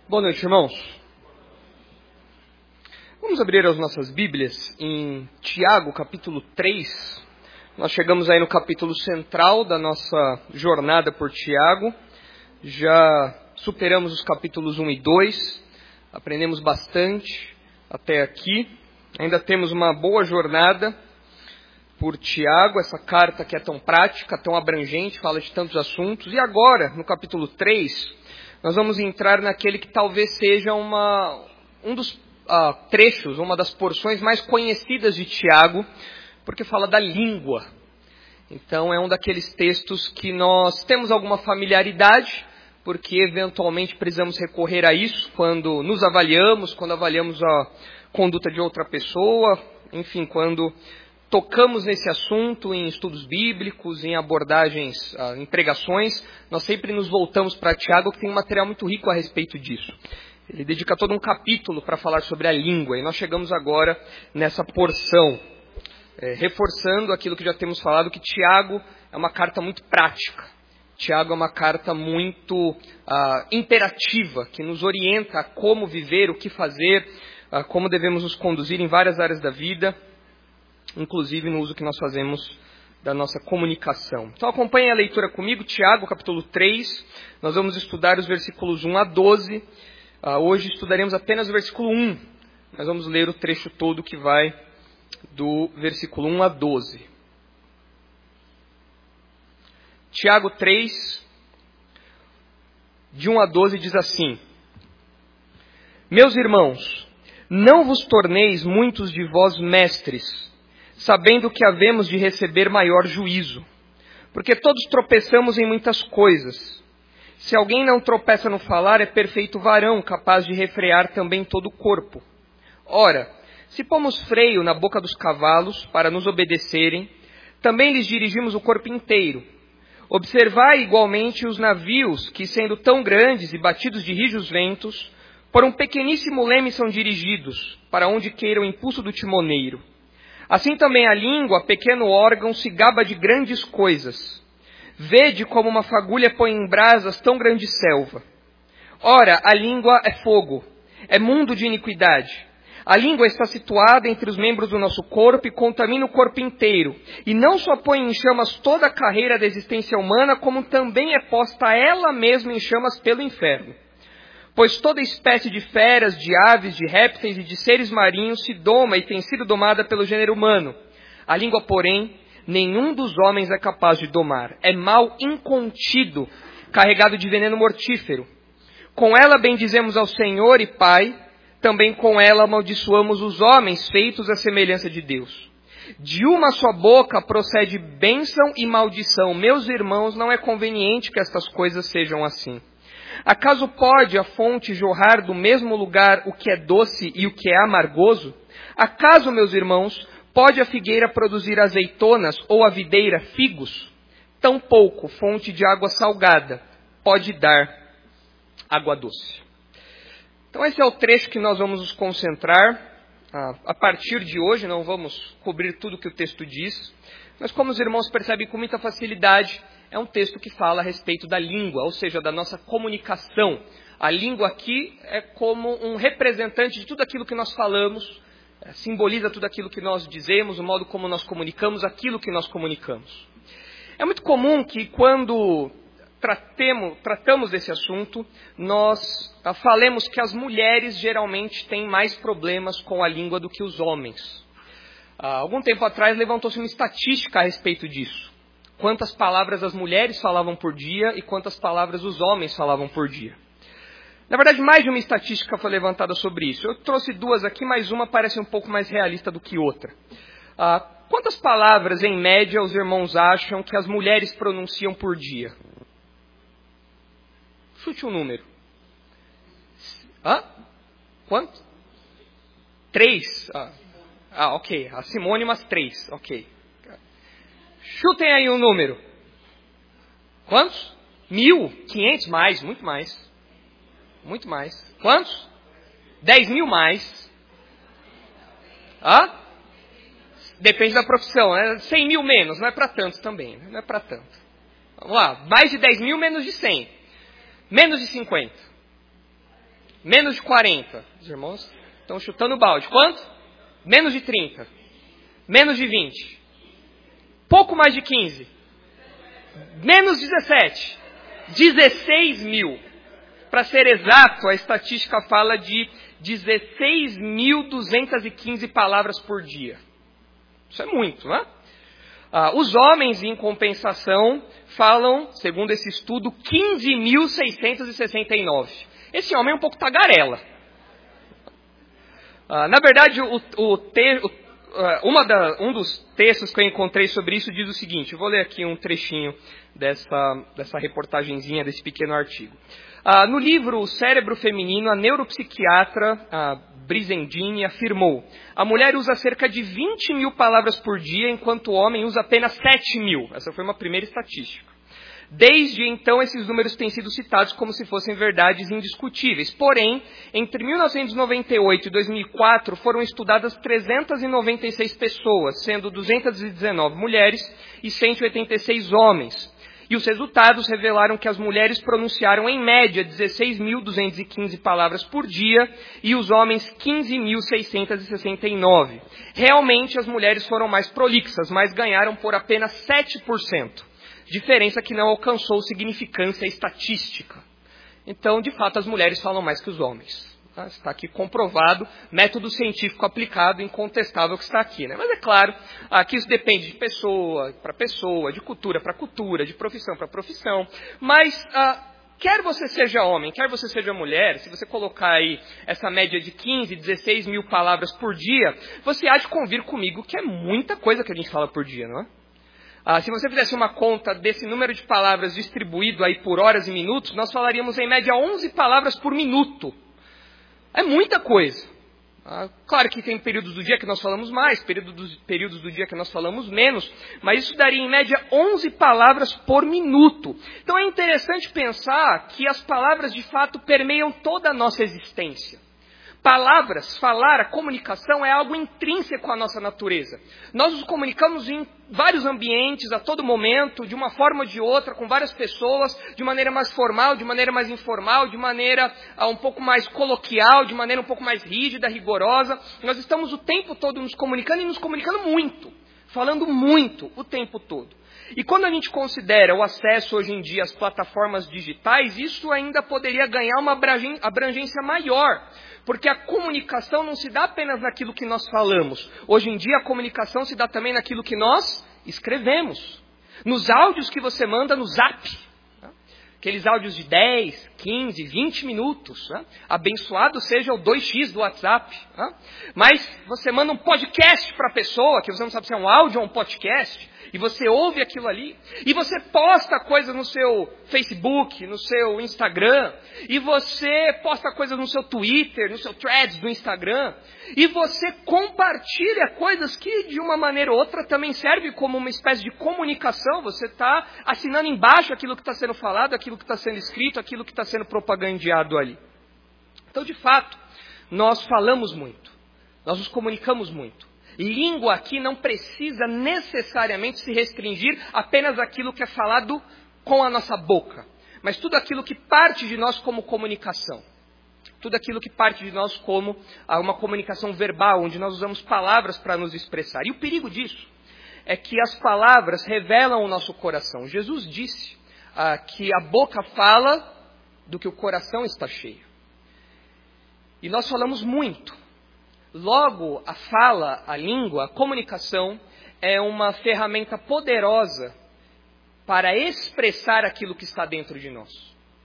Boa noite, irmãos. Vamos abrir as nossas Bíblias em Tiago, capítulo 3. Nós chegamos aí no capítulo central da nossa jornada por Tiago. Já superamos os capítulos 1 e 2. Aprendemos bastante até aqui. Ainda temos uma boa jornada por Tiago, essa carta que é tão prática, tão abrangente, fala de tantos assuntos. E agora, no capítulo 3, nós vamos entrar naquele que talvez seja um dos trechos, uma das porções mais conhecidas de Tiago, porque fala da língua. Então é um daqueles textos que nós temos alguma familiaridade, porque eventualmente precisamos recorrer a isso quando nos avaliamos, quando avaliamos a conduta de outra pessoa, enfim, quando tocamos nesse assunto em estudos bíblicos, em abordagens, em pregações, nós sempre nos voltamos para Tiago, que tem um material muito rico a respeito disso. Ele dedica todo um capítulo para falar sobre a língua, e nós chegamos agora nessa porção, reforçando aquilo que já temos falado, que Tiago é uma carta muito prática. Tiago é uma carta muito imperativa, que nos orienta a como viver, o que fazer, como devemos nos conduzir em várias áreas da vida, inclusive no uso que nós fazemos da nossa comunicação. Então acompanhem a leitura comigo, Tiago, capítulo 3. Nós vamos estudar os versículos 1 a 12. Hoje estudaremos apenas o versículo 1. Nós vamos ler o trecho todo que vai do versículo 1 a 12. Tiago 3, de 1 a 12, diz assim: Meus irmãos, não vos torneis muitos de vós mestres, sabendo que havemos de receber maior juízo. Porque todos tropeçamos em muitas coisas. Se alguém não tropeça no falar, é perfeito varão, capaz de refrear também todo o corpo. Ora, se pomos freio na boca dos cavalos para nos obedecerem, também lhes dirigimos o corpo inteiro. Observai igualmente os navios, que sendo tão grandes e batidos de rijos ventos, por um pequeníssimo leme são dirigidos, para onde queira o impulso do timoneiro. Assim também a língua, pequeno órgão, se gaba de grandes coisas. Vede como uma fagulha põe em brasas tão grande selva. Ora, a língua é fogo, é mundo de iniquidade. A língua está situada entre os membros do nosso corpo e contamina o corpo inteiro. E não só põe em chamas toda a carreira da existência humana, como também é posta ela mesma em chamas pelo inferno. Pois toda espécie de feras, de aves, de répteis e de seres marinhos se doma e tem sido domada pelo gênero humano. A língua, porém, nenhum dos homens é capaz de domar. É mal incontido, carregado de veneno mortífero. Com ela bendizemos ao Senhor e Pai, também com ela amaldiçoamos os homens feitos à semelhança de Deus. De uma só boca procede bênção e maldição. Meus irmãos, não é conveniente que estas coisas sejam assim. Acaso pode a fonte jorrar do mesmo lugar o que é doce e o que é amargoso? Acaso, meus irmãos, pode a figueira produzir azeitonas ou a videira figos? Tampouco fonte de água salgada pode dar água doce. Então esse é o trecho que nós vamos nos concentrar. A partir de hoje não vamos cobrir tudo o que o texto diz, mas como os irmãos percebem com muita facilidade, é um texto que fala a respeito da língua, ou seja, da nossa comunicação. A língua aqui é como um representante de tudo aquilo que nós falamos, simboliza tudo aquilo que nós dizemos, o modo como nós comunicamos, aquilo que nós comunicamos. É muito comum que quando tratamos desse assunto, nós falemos que as mulheres geralmente têm mais problemas com a língua do que os homens. Algum tempo atrás levantou-se uma estatística a respeito disso. Quantas palavras as mulheres falavam por dia e quantas palavras os homens falavam por dia. Na verdade, mais de uma estatística foi levantada sobre isso. Eu trouxe duas aqui, mas uma parece um pouco mais realista do que outra. Quantas palavras, em média, os irmãos acham que as mulheres pronunciam por dia? Chute um número. Quanto? 3? Ok. A Simone, umas 3. Ok. Chutem aí um número. Quantos? 1.000? 500? Mais, muito mais. Muito mais. Quantos? 10.000 mais. Depende da profissão, né? 100.000 menos, não é para tanto também. Não é para tanto. Vamos lá. Mais de 10.000, menos de 100. Menos de 50. Menos de 40. Os irmãos estão chutando o balde. Quanto? Menos de 30. Menos de 20. Pouco mais de 15. Menos 17. 16 mil. Para ser exato, a estatística fala de 16.215 palavras por dia. Isso é muito, né? Os homens, em compensação, falam, segundo esse estudo, 15.669. Esse homem é um pouco tagarela. Na verdade, um dos textos que eu encontrei sobre isso diz o seguinte, eu vou ler aqui um trechinho dessa reportagenzinha, desse pequeno artigo. No livro O Cérebro Feminino, a neuropsiquiatra Brizendine afirmou: a mulher usa cerca de 20 mil palavras por dia, enquanto o homem usa apenas 7 mil. Essa foi uma primeira estatística. Desde então, esses números têm sido citados como se fossem verdades indiscutíveis. Porém, entre 1998 e 2004, foram estudadas 396 pessoas, sendo 219 mulheres e 186 homens. E os resultados revelaram que as mulheres pronunciaram, em média, 16.215 palavras por dia e os homens 15.669. Realmente, as mulheres foram mais prolixas, mas ganharam por apenas 7%. Diferença que não alcançou significância estatística. Então, de fato, as mulheres falam mais que os homens. Está aqui comprovado, método científico aplicado, incontestável que está aqui, né? Mas é claro, que isso depende de pessoa para pessoa, de cultura para cultura, de profissão para profissão. Mas, quer você seja homem, quer você seja mulher, se você colocar aí essa média de 15, 16 mil palavras por dia, você há de convir comigo que é muita coisa que a gente fala por dia, não é? Se você fizesse uma conta desse número de palavras distribuído aí por horas e minutos, nós falaríamos em média 11 palavras por minuto. É muita coisa. Claro que tem períodos do dia que nós falamos mais, períodos do dia que nós falamos menos, mas isso daria em média 11 palavras por minuto. Então é interessante pensar que as palavras de fato permeiam toda a nossa existência. Palavras, falar, a comunicação é algo intrínseco à nossa natureza. Nós nos comunicamos em vários ambientes, a todo momento, de uma forma ou de outra, com várias pessoas, de maneira mais formal, de maneira mais informal, de maneira um pouco mais coloquial, de maneira um pouco mais rígida, rigorosa. Nós estamos o tempo todo nos comunicando e nos comunicando muito, falando muito o tempo todo. E quando a gente considera o acesso hoje em dia às plataformas digitais, isso ainda poderia ganhar uma abrangência maior. Porque a comunicação não se dá apenas naquilo que nós falamos. Hoje em dia a comunicação se dá também naquilo que nós escrevemos. Nos áudios que você manda no Zap. Aqueles áudios de 10, 15, 20 minutos. Abençoado seja o 2x do WhatsApp. Mas você manda um podcast para a pessoa, que você não sabe se é um áudio ou um podcast. E você ouve aquilo ali, e você posta coisas no seu Facebook, no seu Instagram, e você posta coisas no seu Twitter, no seu Threads do Instagram, e você compartilha coisas que de uma maneira ou outra também serve como uma espécie de comunicação. Você está assinando embaixo aquilo que está sendo falado, aquilo que está sendo escrito, aquilo que está sendo propagandeado ali. Então, de fato, nós falamos muito, nós nos comunicamos muito. Língua aqui não precisa necessariamente se restringir apenas àquilo que é falado com a nossa boca, mas tudo aquilo que parte de nós como comunicação. Tudo aquilo que parte de nós como uma comunicação verbal, onde nós usamos palavras para nos expressar. E o perigo disso é que as palavras revelam o nosso coração. Jesus disse que a boca fala do que o coração está cheio. E nós falamos muito. Logo, a fala, a língua, a comunicação é uma ferramenta poderosa para expressar aquilo que está dentro de nós.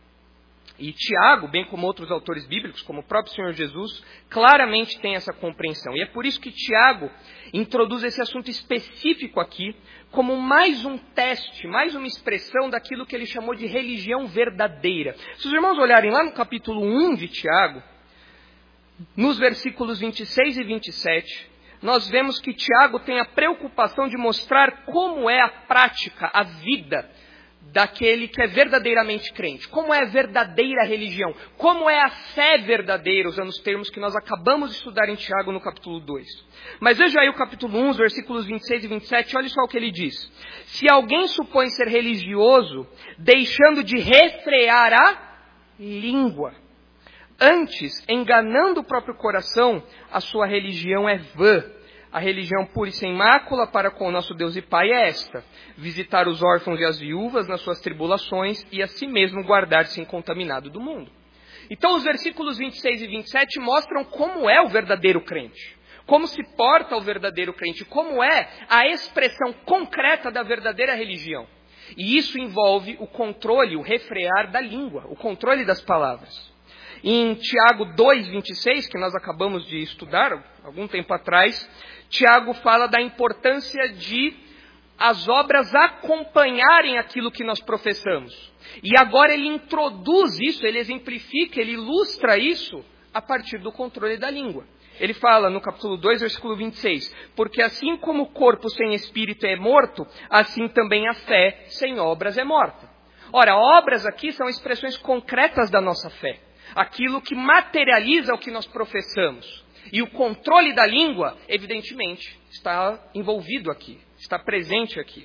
E Tiago, bem como outros autores bíblicos, como o próprio Senhor Jesus, claramente tem essa compreensão. E é por isso que Tiago introduz esse assunto específico aqui como mais um teste, mais uma expressão daquilo que ele chamou de religião verdadeira. Se os irmãos olharem lá no capítulo 1 de Tiago, nos versículos 26 e 27, nós vemos que Tiago tem a preocupação de mostrar como é a prática, a vida daquele que é verdadeiramente crente. Como é a verdadeira religião. Como é a fé verdadeira, usando os termos que nós acabamos de estudar em Tiago no capítulo 2. Mas veja aí o capítulo 1, os versículos 26 e 27, olha só o que ele diz. Se alguém supõe ser religioso, deixando de refrear a língua, Antes, enganando o próprio coração, a sua religião é vã. A religião pura e sem mácula para com o nosso Deus e Pai é esta: visitar os órfãos e as viúvas nas suas tribulações e a si mesmo guardar-se incontaminado do mundo. Então os versículos 26 e 27 mostram como é o verdadeiro crente. Como se porta o verdadeiro crente, como é a expressão concreta da verdadeira religião. E isso envolve o controle, o refrear da língua, o controle das palavras. Em Tiago 2,26, que nós acabamos de estudar algum tempo atrás, Tiago fala da importância de as obras acompanharem aquilo que nós professamos. E agora ele introduz isso, ele exemplifica, ele ilustra isso a partir do controle da língua. Ele fala no capítulo 2, versículo 26, porque assim como o corpo sem espírito é morto, assim também a fé sem obras é morta. Ora, obras aqui são expressões concretas da nossa fé. Aquilo que materializa o que nós professamos. E o controle da língua, evidentemente, está envolvido aqui, está presente aqui.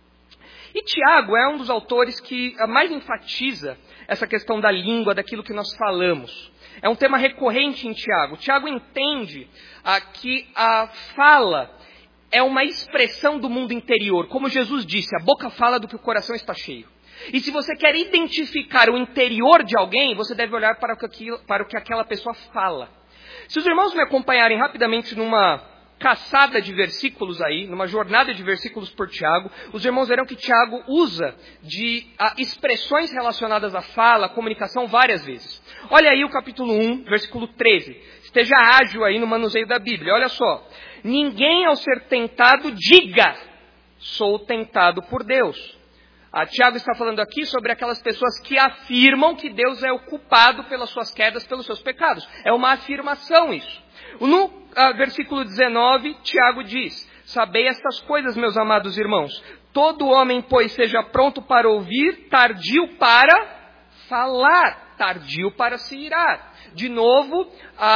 E Tiago é um dos autores que mais enfatiza essa questão da língua, daquilo que nós falamos. É um tema recorrente em Tiago. Tiago entende que a fala é uma expressão do mundo interior. Como Jesus disse, a boca fala do que o coração está cheio. E se você quer identificar o interior de alguém, você deve olhar para o que aquela pessoa fala. Se os irmãos me acompanharem rapidamente numa caçada de versículos aí, numa jornada de versículos por Tiago, os irmãos verão que Tiago usa de expressões relacionadas à fala, à comunicação várias vezes. Olha aí o capítulo 1, versículo 13. Esteja ágil aí no manuseio da Bíblia. Olha só. Ninguém ao ser tentado diga, sou tentado por Deus. Tiago está falando aqui sobre aquelas pessoas que afirmam que Deus é o culpado pelas suas quedas, pelos seus pecados. É uma afirmação isso. No versículo 19, Tiago diz, sabei estas coisas, meus amados irmãos. Todo homem, pois, seja pronto para ouvir, tardio para falar, tardio para se irar. De novo,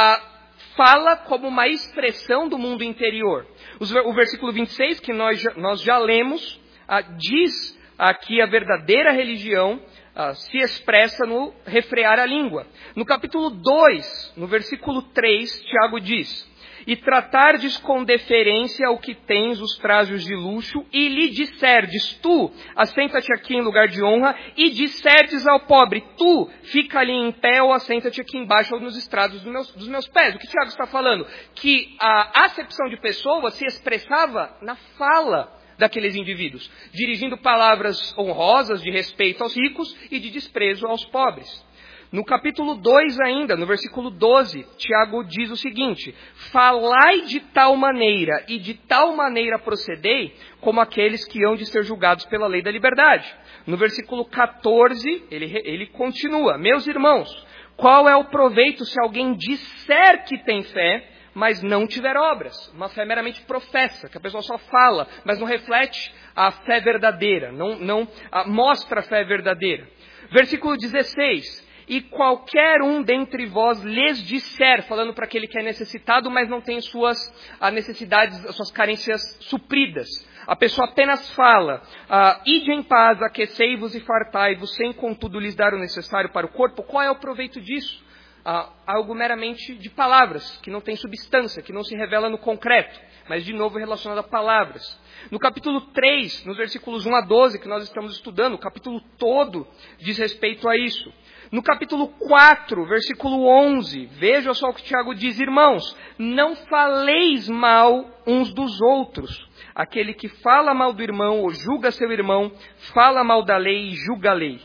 fala como uma expressão do mundo interior. O versículo 26, que nós já lemos, diz aqui a verdadeira religião se expressa no refrear a língua. No capítulo 2, no versículo 3, Tiago diz, e tratardes com deferência ao que tens os trajos de luxo, e lhe disserdes, tu, assenta-te aqui em lugar de honra, e disserdes ao pobre, tu, fica ali em pé ou assenta-te aqui embaixo ou nos estrados dos meus pés. O que Tiago está falando? Que a acepção de pessoa se expressava na fala daqueles indivíduos, dirigindo palavras honrosas de respeito aos ricos e de desprezo aos pobres. No capítulo 2 ainda, no versículo 12, Tiago diz o seguinte, falai de tal maneira e de tal maneira procedei, como aqueles que hão de ser julgados pela lei da liberdade. No versículo 14, ele continua, meus irmãos, qual é o proveito se alguém disser que tem fé, mas não tiver obras? Uma fé meramente professa, que a pessoa só fala, mas não reflete a fé verdadeira, não mostra a fé verdadeira. Versículo 16, e qualquer um dentre vós lhes disser, falando para aquele que é necessitado, mas não tem suas necessidades, suas carências supridas. A pessoa apenas fala, ide em paz, aquecei-vos e fartai-vos, sem contudo lhes dar o necessário para o corpo. Qual é o proveito disso? Algo meramente de palavras, que não tem substância, que não se revela no concreto, mas de novo relacionado a palavras. No capítulo 3, nos versículos 1 a 12, que nós estamos estudando, o capítulo todo diz respeito a isso. No capítulo 4, versículo 11, veja só o que Tiago diz, irmãos, não faleis mal uns dos outros. Aquele que fala mal do irmão ou julga seu irmão, fala mal da lei e julga a lei.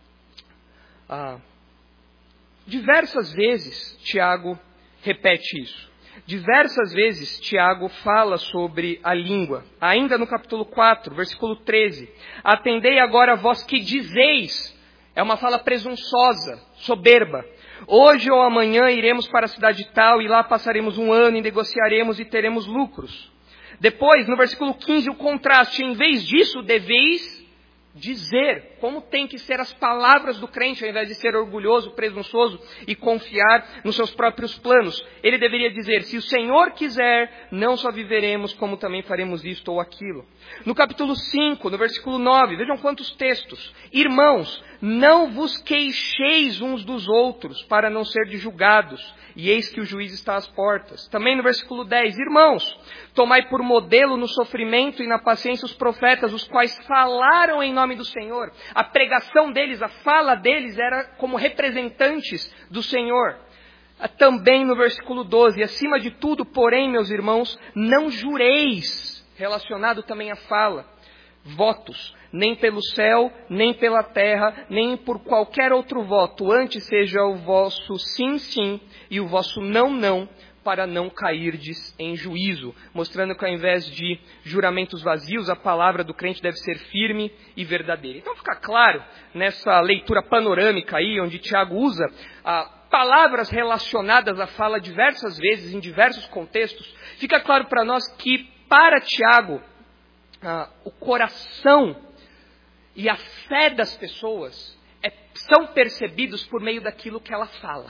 Diversas vezes Tiago repete isso. Diversas vezes Tiago fala sobre a língua. Ainda no capítulo 4, versículo 13. Atendei agora vós que dizeis. É uma fala presunçosa, soberba. Hoje ou amanhã iremos para a cidade tal e lá passaremos um ano e negociaremos e teremos lucros. Depois, no versículo 15, o contraste. Em vez disso, deveis dizer como tem que ser as palavras do crente, ao invés de ser orgulhoso, presunçoso e confiar nos seus próprios planos. Ele deveria dizer, se o Senhor quiser, não só viveremos, como também faremos isto ou aquilo. No capítulo 5, no versículo 9, vejam quantos textos. Irmãos, não vos queixeis uns dos outros, para não ser julgados, e eis que o juiz está às portas. Também no versículo 10, irmãos, tomai por modelo no sofrimento e na paciência os profetas, os quais falaram em nome do Senhor. A pregação deles, a fala deles era como representantes do Senhor. Também no versículo 12, acima de tudo, porém, meus irmãos, não jureis, relacionado também à fala, votos, nem pelo céu, nem pela terra, nem por qualquer outro voto, antes seja o vosso sim, sim, e o vosso não, não, para não cairdes em juízo, mostrando que ao invés de juramentos vazios, a palavra do crente deve ser firme e verdadeira. Então fica claro, nessa leitura panorâmica aí, onde Tiago usa palavras relacionadas à fala diversas vezes, em diversos contextos, fica claro para nós que, para Tiago, o coração e a fé das pessoas são percebidos por meio daquilo que ela fala.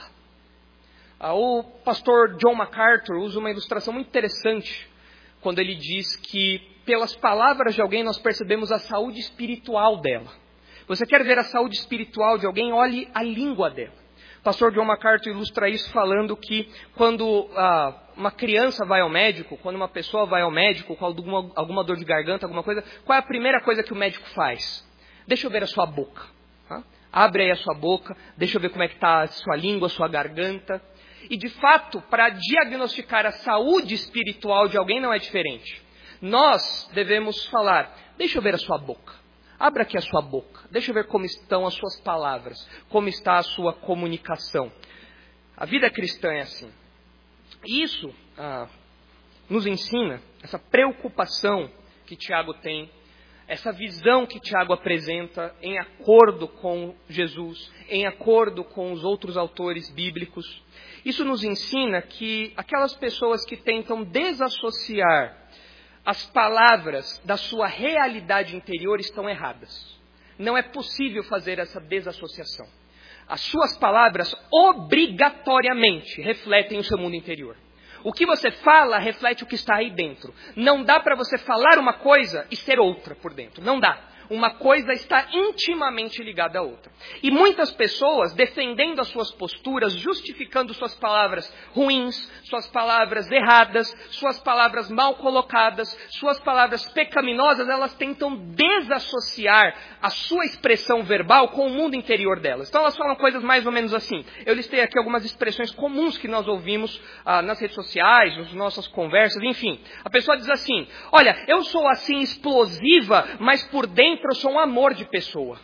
O pastor John MacArthur usa uma ilustração muito interessante quando ele diz que pelas palavras de alguém nós percebemos a saúde espiritual dela. Você quer ver a saúde espiritual de alguém? Olhe a língua dela. O pastor John MacArthur ilustra isso falando que quando uma criança vai ao médico, quando uma pessoa vai ao médico com alguma dor de garganta, alguma coisa, qual é a primeira coisa que o médico faz? Deixa eu ver a sua boca. Abre aí a sua boca, deixa eu ver como é que está a sua língua, a sua garganta. E de fato, para diagnosticar a saúde espiritual de alguém não é diferente. Nós devemos falar, deixa eu ver a sua boca. Abra aqui a sua boca. Deixa eu ver como estão as suas palavras, como está a sua comunicação. A vida cristã é assim. E isso nos ensina, essa preocupação que Tiago tem, essa visão que Tiago apresenta em acordo com Jesus, em acordo com os outros autores bíblicos. Isso nos ensina que aquelas pessoas que tentam desassociar as palavras da sua realidade interior estão erradas. Não é possível fazer essa desassociação. As suas palavras obrigatoriamente refletem o seu mundo interior. O que você fala reflete o que está aí dentro. Não dá para você falar uma coisa e ser outra por dentro. Não dá. Uma coisa está intimamente ligada à outra. E muitas pessoas, defendendo as suas posturas, justificando suas palavras ruins, suas palavras erradas, suas palavras mal colocadas, suas palavras pecaminosas, elas tentam desassociar a sua expressão verbal com o mundo interior delas. Então elas falam coisas mais ou menos assim. Eu listei aqui algumas expressões comuns que nós ouvimos nas redes sociais, nas nossas conversas, enfim. A pessoa diz assim, olha, eu sou assim explosiva, mas por dentro eu sou um amor de pessoa.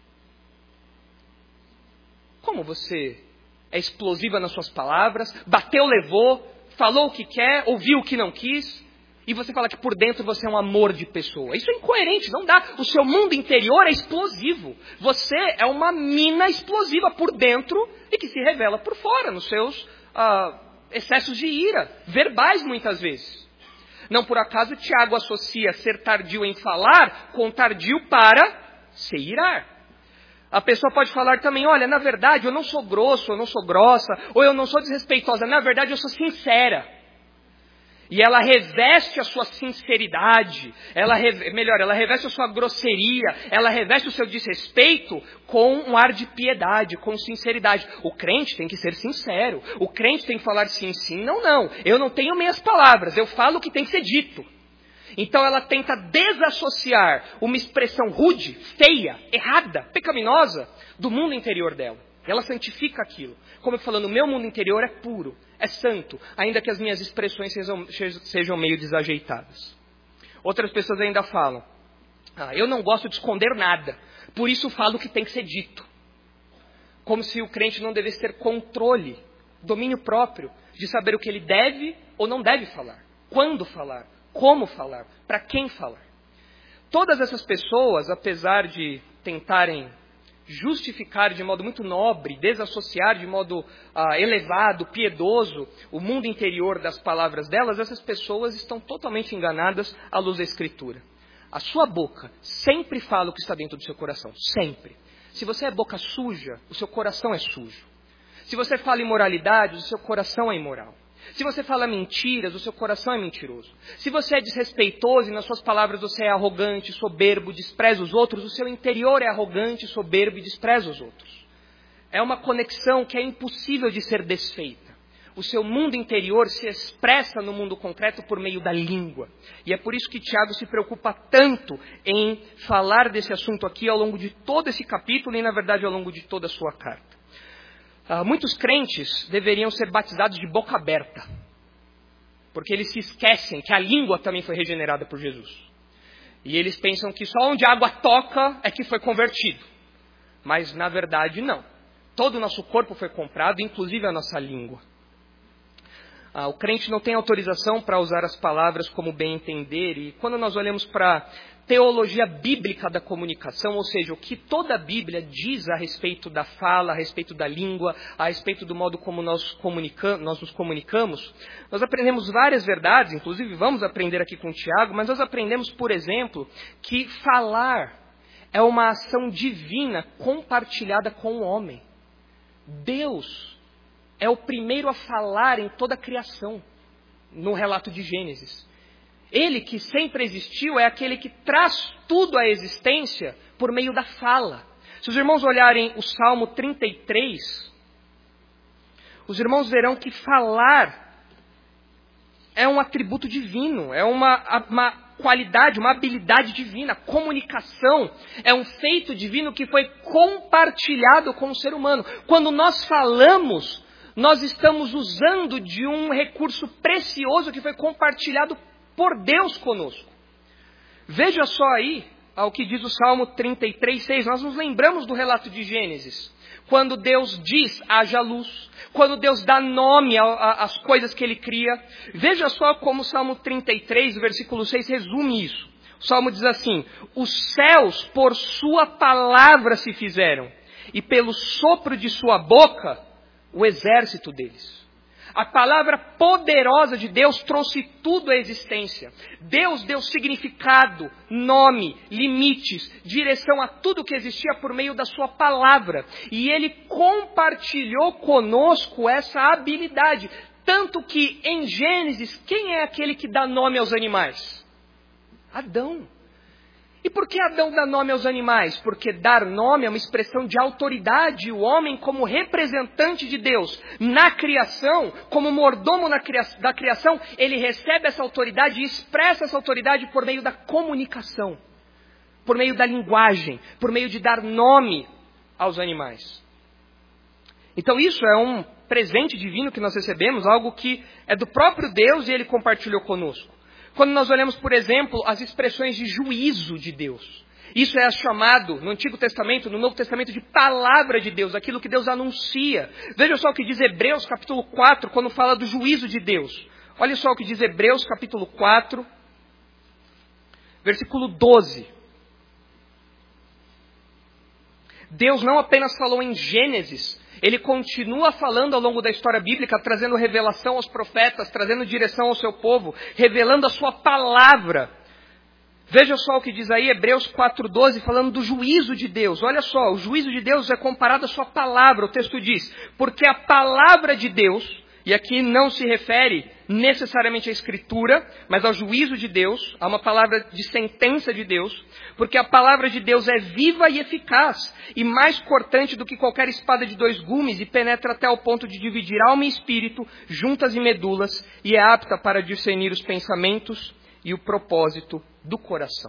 Como você é explosiva nas suas palavras, bateu, levou, falou o que quer, ouviu o que não quis, e você fala que por dentro você é um amor de pessoa. Isso é incoerente, não dá. O seu mundo interior é explosivo. Você é uma mina explosiva por dentro e que se revela por fora, nos seus excessos de ira, verbais muitas vezes. Não por acaso Tiago associa ser tardio em falar com tardio para se irar. A pessoa pode falar também, olha, na verdade eu não sou grosso, eu não sou grossa, ou eu não sou desrespeitosa, na verdade eu sou sincera. E ela reveste a sua sinceridade, ela reveste a sua grosseria, ela reveste o seu desrespeito com um ar de piedade, com sinceridade. O crente tem que ser sincero, o crente tem que falar sim, sim, não, não. Eu não tenho meias palavras, eu falo o que tem que ser dito. Então ela tenta desassociar uma expressão rude, feia, errada, pecaminosa, do mundo interior dela. Ela santifica aquilo. Como eu falando, o meu mundo interior é puro, é santo, ainda que as minhas expressões sejam meio desajeitadas. Outras pessoas ainda falam, eu não gosto de esconder nada, por isso falo o que tem que ser dito. Como se o crente não devesse ter controle, domínio próprio, de saber o que ele deve ou não deve falar, quando falar, como falar, para quem falar. Todas essas pessoas, apesar de tentarem justificar de modo muito nobre, desassociar de modo elevado, piedoso, o mundo interior das palavras delas, essas pessoas estão totalmente enganadas à luz da Escritura. A sua boca sempre fala o que está dentro do seu coração. Sempre. Se você é boca suja, o seu coração é sujo. Se você fala imoralidade, o seu coração é imoral. Se você fala mentiras, o seu coração é mentiroso. Se você é desrespeitoso e nas suas palavras você é arrogante, soberbo, despreza os outros, o seu interior é arrogante, soberbo e despreza os outros. É uma conexão que é impossível de ser desfeita. O seu mundo interior se expressa no mundo concreto por meio da língua. E é por isso que Tiago se preocupa tanto em falar desse assunto aqui ao longo de todo esse capítulo e, na verdade, ao longo de toda a sua carta. Muitos crentes deveriam ser batizados de boca aberta, porque eles se esquecem que a língua também foi regenerada por Jesus. E eles pensam que só onde a água toca é que foi convertido. Mas, na verdade, não. Todo o nosso corpo foi comprado, inclusive a nossa língua. O crente não tem autorização para usar as palavras como bem entender. E quando nós olhamos para a teologia bíblica da comunicação, ou seja, o que toda a Bíblia diz a respeito da fala, a respeito da língua, a respeito do modo como nós nos comunicamos, nós aprendemos várias verdades, inclusive vamos aprender aqui com o Tiago, mas nós aprendemos, por exemplo, que falar é uma ação divina compartilhada com o homem. Deus é o primeiro a falar em toda a criação, no relato de Gênesis. Ele que sempre existiu é aquele que traz tudo à existência por meio da fala. Se os irmãos olharem o Salmo 33, os irmãos verão que falar é um atributo divino, é uma qualidade, uma habilidade divina. Comunicação é um feito divino que foi compartilhado com o ser humano. Quando nós falamos, nós estamos usando de um recurso precioso que foi compartilhado por Deus conosco. Veja só aí ao que diz o Salmo 33:6. Nós nos lembramos do relato de Gênesis. Quando Deus diz, haja luz. Quando Deus dá nome às coisas que Ele cria. Veja só como o Salmo 33, versículo 6, resume isso. O Salmo diz assim: os céus por sua palavra se fizeram, e pelo sopro de sua boca, o exército deles. A palavra poderosa de Deus trouxe tudo à existência. Deus deu significado, nome, limites, direção a tudo que existia por meio da sua palavra. E Ele compartilhou conosco essa habilidade. Tanto que em Gênesis, quem é aquele que dá nome aos animais? Adão. E por que Adão dá nome aos animais? Porque dar nome é uma expressão de autoridade. O homem, como representante de Deus na criação, como mordomo da criação, ele recebe essa autoridade e expressa essa autoridade por meio da comunicação, por meio da linguagem, por meio de dar nome aos animais. Então isso é um presente divino que nós recebemos, algo que é do próprio Deus e Ele compartilhou conosco. Quando nós olhamos, por exemplo, as expressões de juízo de Deus. Isso é chamado, no Antigo Testamento, no Novo Testamento, de palavra de Deus, aquilo que Deus anuncia. Veja só o que diz Hebreus capítulo 4, quando fala do juízo de Deus. Olha só o que diz Hebreus capítulo 4, versículo 12. Deus não apenas falou em Gênesis, Ele continua falando ao longo da história bíblica, trazendo revelação aos profetas, trazendo direção ao seu povo, revelando a sua palavra. Veja só o que diz aí Hebreus 4:12, falando do juízo de Deus. Olha só, o juízo de Deus é comparado à sua palavra. O texto diz, porque a palavra de Deus, e aqui não se refere necessariamente à Escritura, mas ao juízo de Deus, a uma palavra de sentença de Deus, porque a palavra de Deus é viva e eficaz, e mais cortante do que qualquer espada de 2 gumes, e penetra até ao ponto de dividir alma e espírito, juntas e medulas, e é apta para discernir os pensamentos e o propósito do coração.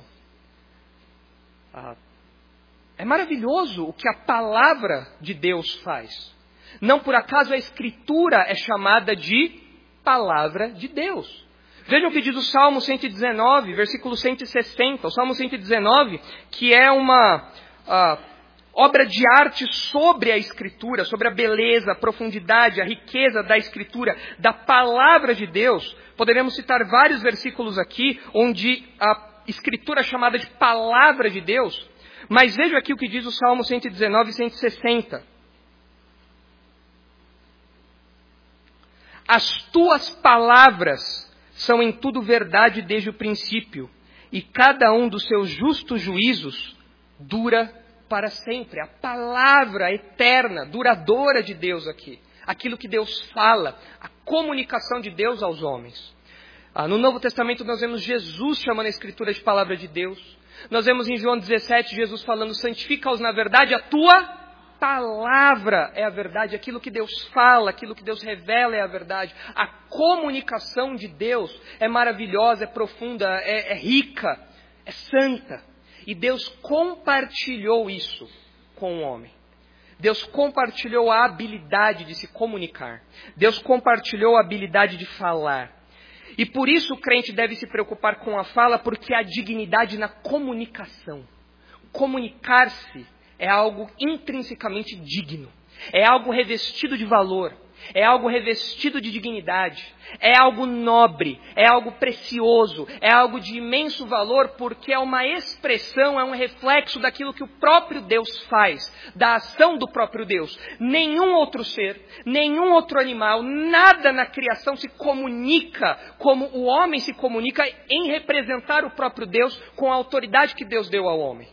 É maravilhoso o que a palavra de Deus faz. Não por acaso a Escritura é chamada de palavra de Deus. Vejam o que diz o Salmo 119, versículo 160. O Salmo 119, que é uma obra de arte sobre a Escritura, sobre a beleza, a profundidade, a riqueza da Escritura, da palavra de Deus. Poderemos citar vários versículos aqui, onde a Escritura é chamada de palavra de Deus. Mas veja aqui o que diz o Salmo 119 e 160. As tuas palavras são em tudo verdade desde o princípio, e cada um dos seus justos juízos dura para sempre. A palavra eterna, duradoura de Deus aqui. Aquilo que Deus fala, a comunicação de Deus aos homens. No Novo Testamento nós vemos Jesus chamando a Escritura de palavra de Deus. Nós vemos em João 17 Jesus falando, santifica-os na verdade, a tua palavra é a verdade. Aquilo que Deus fala, aquilo que Deus revela é a verdade. A comunicação de Deus é maravilhosa, é profunda, é rica, é santa. E Deus compartilhou isso com o homem. Deus compartilhou a habilidade de se comunicar. Deus compartilhou a habilidade de falar. E por isso o crente deve se preocupar com a fala, porque há dignidade na comunicação. Comunicar-se é algo intrinsecamente digno. É algo revestido de valor. É algo revestido de dignidade. É algo nobre. É algo precioso. É algo de imenso valor, porque é uma expressão, é um reflexo daquilo que o próprio Deus faz. Da ação do próprio Deus. Nenhum outro ser, nenhum outro animal, nada na criação se comunica como o homem se comunica em representar o próprio Deus com a autoridade que Deus deu ao homem.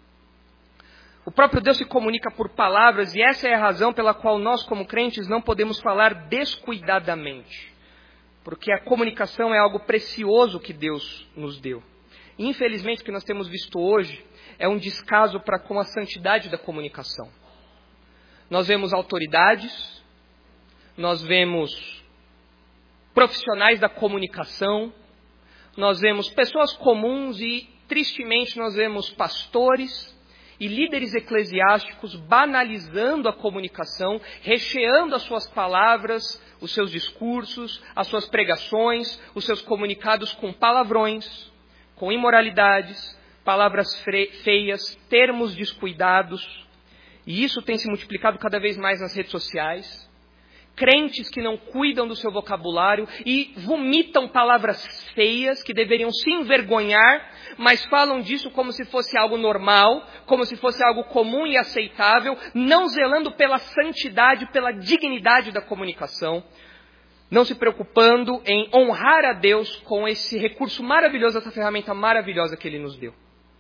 O próprio Deus se comunica por palavras, e essa é a razão pela qual nós, como crentes, não podemos falar descuidadamente. Porque a comunicação é algo precioso que Deus nos deu. E, infelizmente, o que nós temos visto hoje é um descaso para com a santidade da comunicação. Nós vemos autoridades, nós vemos profissionais da comunicação, nós vemos pessoas comuns e, tristemente, nós vemos pastores e líderes eclesiásticos banalizando a comunicação, recheando as suas palavras, os seus discursos, as suas pregações, os seus comunicados com palavrões, com imoralidades, palavras feias, termos descuidados. E isso tem se multiplicado cada vez mais nas redes sociais. Crentes que não cuidam do seu vocabulário e vomitam palavras feias que deveriam se envergonhar, mas falam disso como se fosse algo normal, como se fosse algo comum e aceitável, não zelando pela santidade, pela dignidade da comunicação, não se preocupando em honrar a Deus com esse recurso maravilhoso, essa ferramenta maravilhosa que Ele nos deu.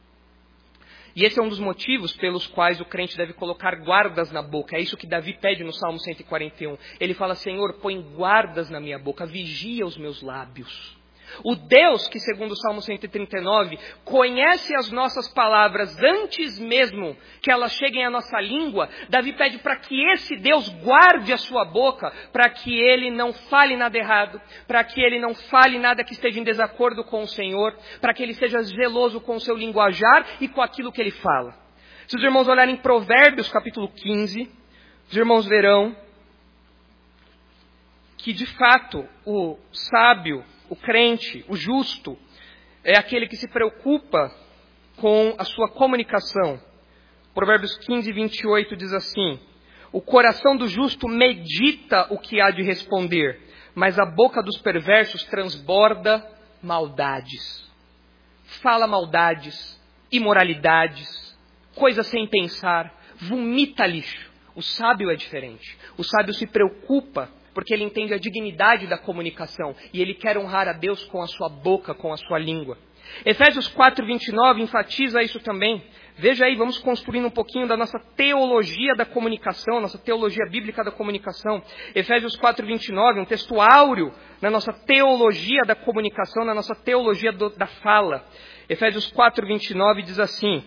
E esse é um dos motivos pelos quais o crente deve colocar guardas na boca. É isso que Davi pede no Salmo 141. Ele fala, Senhor, põe guardas na minha boca, vigia os meus lábios. O Deus que, segundo o Salmo 139, conhece as nossas palavras antes mesmo que elas cheguem à nossa língua, Davi pede para que esse Deus guarde a sua boca, para que ele não fale nada errado, para que ele não fale nada que esteja em desacordo com o Senhor, para que ele seja zeloso com o seu linguajar e com aquilo que ele fala. Se os irmãos olharem em Provérbios capítulo 15, os irmãos verão que de fato o sábio, o crente, o justo, é aquele que se preocupa com a sua comunicação. Provérbios 15, 28 diz assim, o coração do justo medita o que há de responder, mas a boca dos perversos transborda maldades. Fala maldades, imoralidades, coisas sem pensar, vomita lixo. O sábio é diferente. O sábio se preocupa porque ele entende a dignidade da comunicação e ele quer honrar a Deus com a sua boca, com a sua língua. Efésios 4, 29 enfatiza isso também. Veja aí, vamos construindo um pouquinho da nossa teologia da comunicação, nossa teologia bíblica da comunicação. Efésios 4, 29, um texto áureo na nossa teologia da comunicação, na nossa teologia da fala. Efésios 4, 29 diz assim,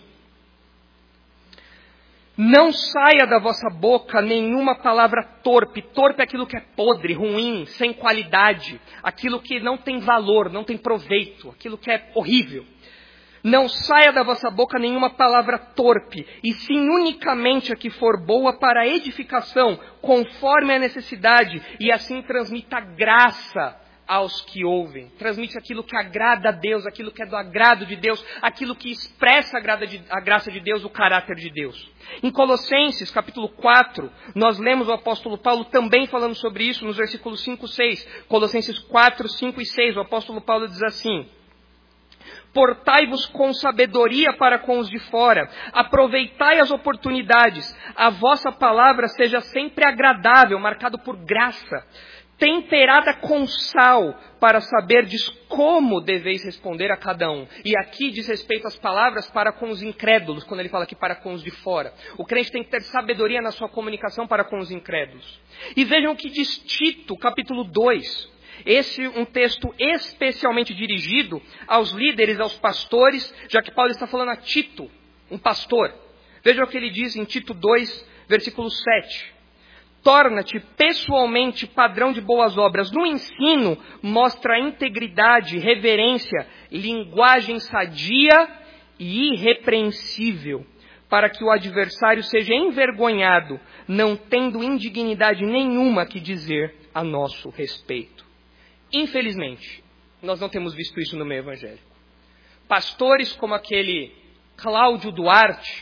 não saia da vossa boca nenhuma palavra torpe. Torpe é aquilo que é podre, ruim, sem qualidade. Aquilo que não tem valor, não tem proveito. Aquilo que é horrível. Não saia da vossa boca nenhuma palavra torpe. E sim unicamente a que for boa para a edificação, conforme a necessidade. E assim transmita graça aos que ouvem. Transmite aquilo que agrada a Deus, aquilo que é do agrado de Deus, aquilo que expressa a graça de Deus, o caráter de Deus. Em Colossenses, capítulo 4, nós lemos o apóstolo Paulo também falando sobre isso nos versículos 5 e 6. Colossenses 4, 5 e 6, o apóstolo Paulo diz assim, portai-vos com sabedoria para com os de fora, aproveitai as oportunidades, a vossa palavra seja sempre agradável, marcado por graça, temperada com sal, para saberdes como deveis responder a cada um. E aqui diz respeito às palavras para com os incrédulos, quando ele fala aqui para com os de fora. O crente tem que ter sabedoria na sua comunicação para com os incrédulos. E vejam o que diz Tito, capítulo 2. Esse um texto especialmente dirigido aos líderes, aos pastores, já que Paulo está falando a Tito, um pastor. Vejam o que ele diz em Tito 2, versículo 7. Torna-te pessoalmente padrão de boas obras. No ensino, mostra integridade, reverência, linguagem sadia e irrepreensível, para que o adversário seja envergonhado, não tendo indignidade nenhuma que dizer a nosso respeito. Infelizmente, nós não temos visto isso no meio evangélico. Pastores como aquele Cláudio Duarte,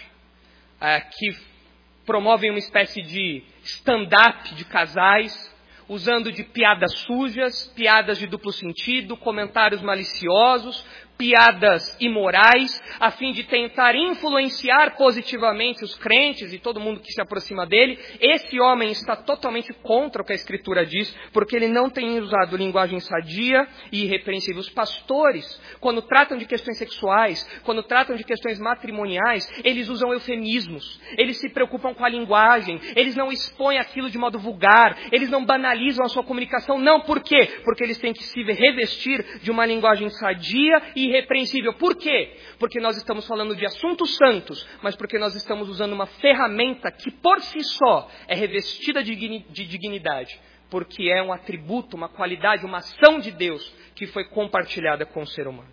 que promovem uma espécie de stand-up de casais, usando de piadas sujas, piadas de duplo sentido, comentários maliciosos, piadas imorais, a fim de tentar influenciar positivamente os crentes e todo mundo que se aproxima dele. Esse homem está totalmente contra o que a Escritura diz, porque ele não tem usado linguagem sadia e irrepreensível. Os pastores, quando tratam de questões sexuais, quando tratam de questões matrimoniais, eles usam eufemismos, eles se preocupam com a linguagem, eles não expõem aquilo de modo vulgar, eles não banalizam a sua comunicação. Não, por quê? Porque eles têm que se revestir de uma linguagem sadia e irrepreensível. Por quê? Porque nós estamos falando de assuntos santos, mas porque nós estamos usando uma ferramenta que por si só é revestida de dignidade, porque é um atributo, uma qualidade, uma ação de Deus que foi compartilhada com o ser humano.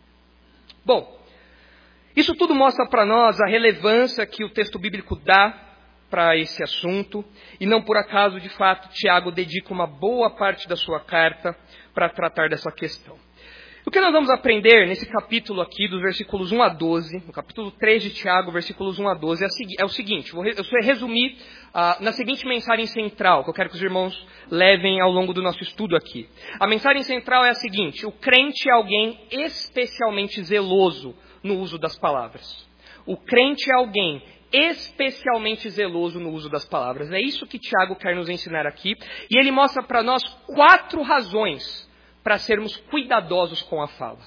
Bom, isso tudo mostra para nós a relevância que o texto bíblico dá para esse assunto, e não por acaso, de fato, Tiago dedica uma boa parte da sua carta para tratar dessa questão. O que nós vamos aprender nesse capítulo aqui, dos versículos 1 a 12, no capítulo 3 de Tiago, versículos 1 a 12, é o seguinte, eu vou resumir na seguinte mensagem central, que eu quero que os irmãos levem ao longo do nosso estudo aqui. A mensagem central é a seguinte: o crente é alguém especialmente zeloso no uso das palavras. O crente é alguém especialmente zeloso no uso das palavras. É isso que Tiago quer nos ensinar aqui, e ele mostra para nós 4 razões para sermos cuidadosos com a fala.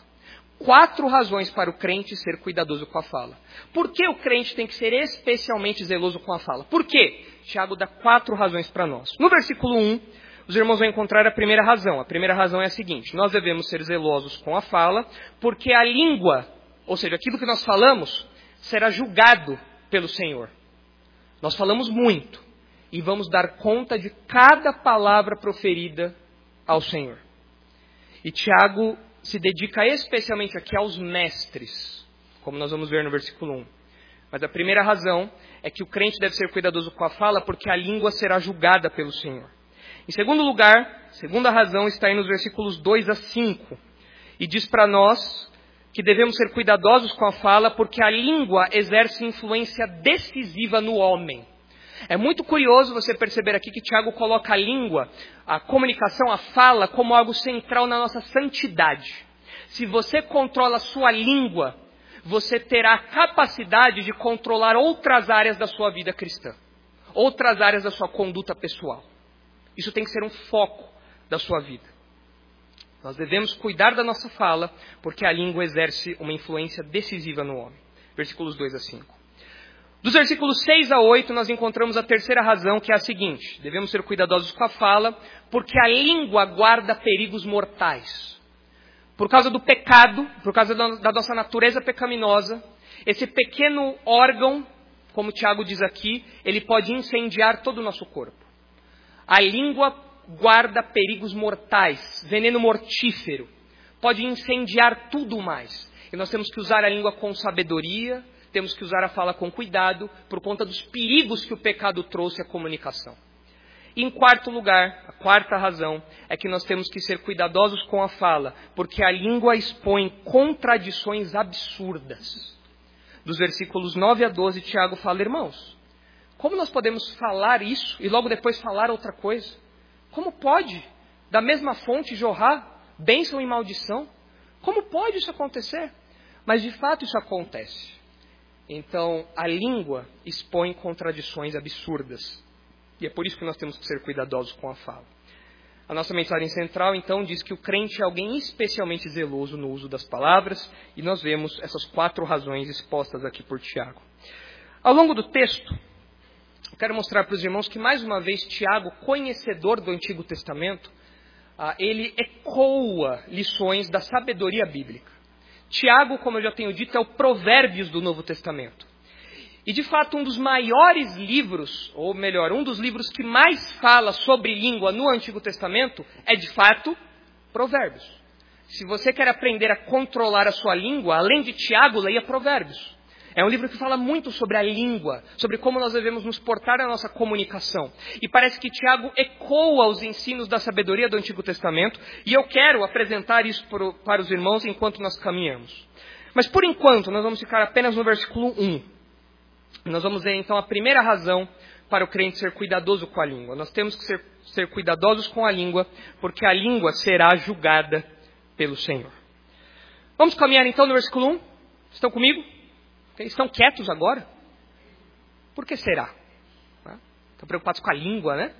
4 razões para o crente ser cuidadoso com a fala. Por que o crente tem que ser especialmente zeloso com a fala? Por quê? Tiago dá 4 razões para nós. No versículo 1, os irmãos vão encontrar a primeira razão. A primeira razão é a seguinte: nós devemos ser zelosos com a fala, porque a língua, ou seja, aquilo que nós falamos, será julgado pelo Senhor. Nós falamos muito e vamos dar conta de cada palavra proferida ao Senhor. E Tiago se dedica especialmente aqui aos mestres, como nós vamos ver no versículo 1. Mas a primeira razão é que o crente deve ser cuidadoso com a fala, porque a língua será julgada pelo Senhor. Em segundo lugar, segunda razão está aí nos versículos 2 a 5. E diz para nós que devemos ser cuidadosos com a fala, porque a língua exerce influência decisiva no homem. É muito curioso você perceber aqui que Tiago coloca a língua, a comunicação, a fala, como algo central na nossa santidade. Se você controla a sua língua, você terá a capacidade de controlar outras áreas da sua vida cristã, outras áreas da sua conduta pessoal. Isso tem que ser um foco da sua vida. Nós devemos cuidar da nossa fala, porque a língua exerce uma influência decisiva no homem. Versículos 2 a 5. Dos versículos 6 a 8, nós encontramos a terceira razão, que é a seguinte: devemos ser cuidadosos com a fala, porque a língua guarda perigos mortais. Por causa do pecado, por causa da nossa natureza pecaminosa, esse pequeno órgão, como Tiago diz aqui, ele pode incendiar todo o nosso corpo. A língua guarda perigos mortais, veneno mortífero, pode incendiar tudo mais. E nós temos que usar a língua com sabedoria, temos que usar a fala com cuidado, por conta dos perigos que o pecado trouxe à comunicação. E em quarto lugar, a quarta razão, é que nós temos que ser cuidadosos com a fala, porque a língua expõe contradições absurdas. Dos versículos 9 a 12, Tiago fala: irmãos, como nós podemos falar isso e logo depois falar outra coisa? Como pode, da mesma fonte, jorrar bênção e maldição? Como pode isso acontecer? Mas de fato isso acontece. Então, a língua expõe contradições absurdas. E é por isso que nós temos que ser cuidadosos com a fala. A nossa mensagem central, então, diz que o crente é alguém especialmente zeloso no uso das palavras, e nós vemos essas 4 razões expostas aqui por Tiago. Ao longo do texto, eu quero mostrar para os irmãos que, mais uma vez, Tiago, conhecedor do Antigo Testamento, ele ecoa lições da sabedoria bíblica. Tiago, como eu já tenho dito, é o Provérbios do Novo Testamento. E, de fato, um dos maiores livros, ou melhor, um dos livros que mais fala sobre língua no Antigo Testamento é, de fato, Provérbios. Se você quer aprender a controlar a sua língua, além de Tiago, leia Provérbios. É um livro que fala muito sobre a língua, sobre como nós devemos nos portar na nossa comunicação. E parece que Tiago ecoa os ensinos da sabedoria do Antigo Testamento, e eu quero apresentar isso para os irmãos enquanto nós caminhamos. Mas, por enquanto, nós vamos ficar apenas no versículo 1. Nós vamos ver, então, a primeira razão para o crente ser cuidadoso com a língua. Nós temos que ser cuidadosos com a língua, porque a língua será julgada pelo Senhor. Vamos caminhar, então, no versículo 1? Estão comigo? Estão quietos agora? Por que será? Estão preocupados com a língua, né?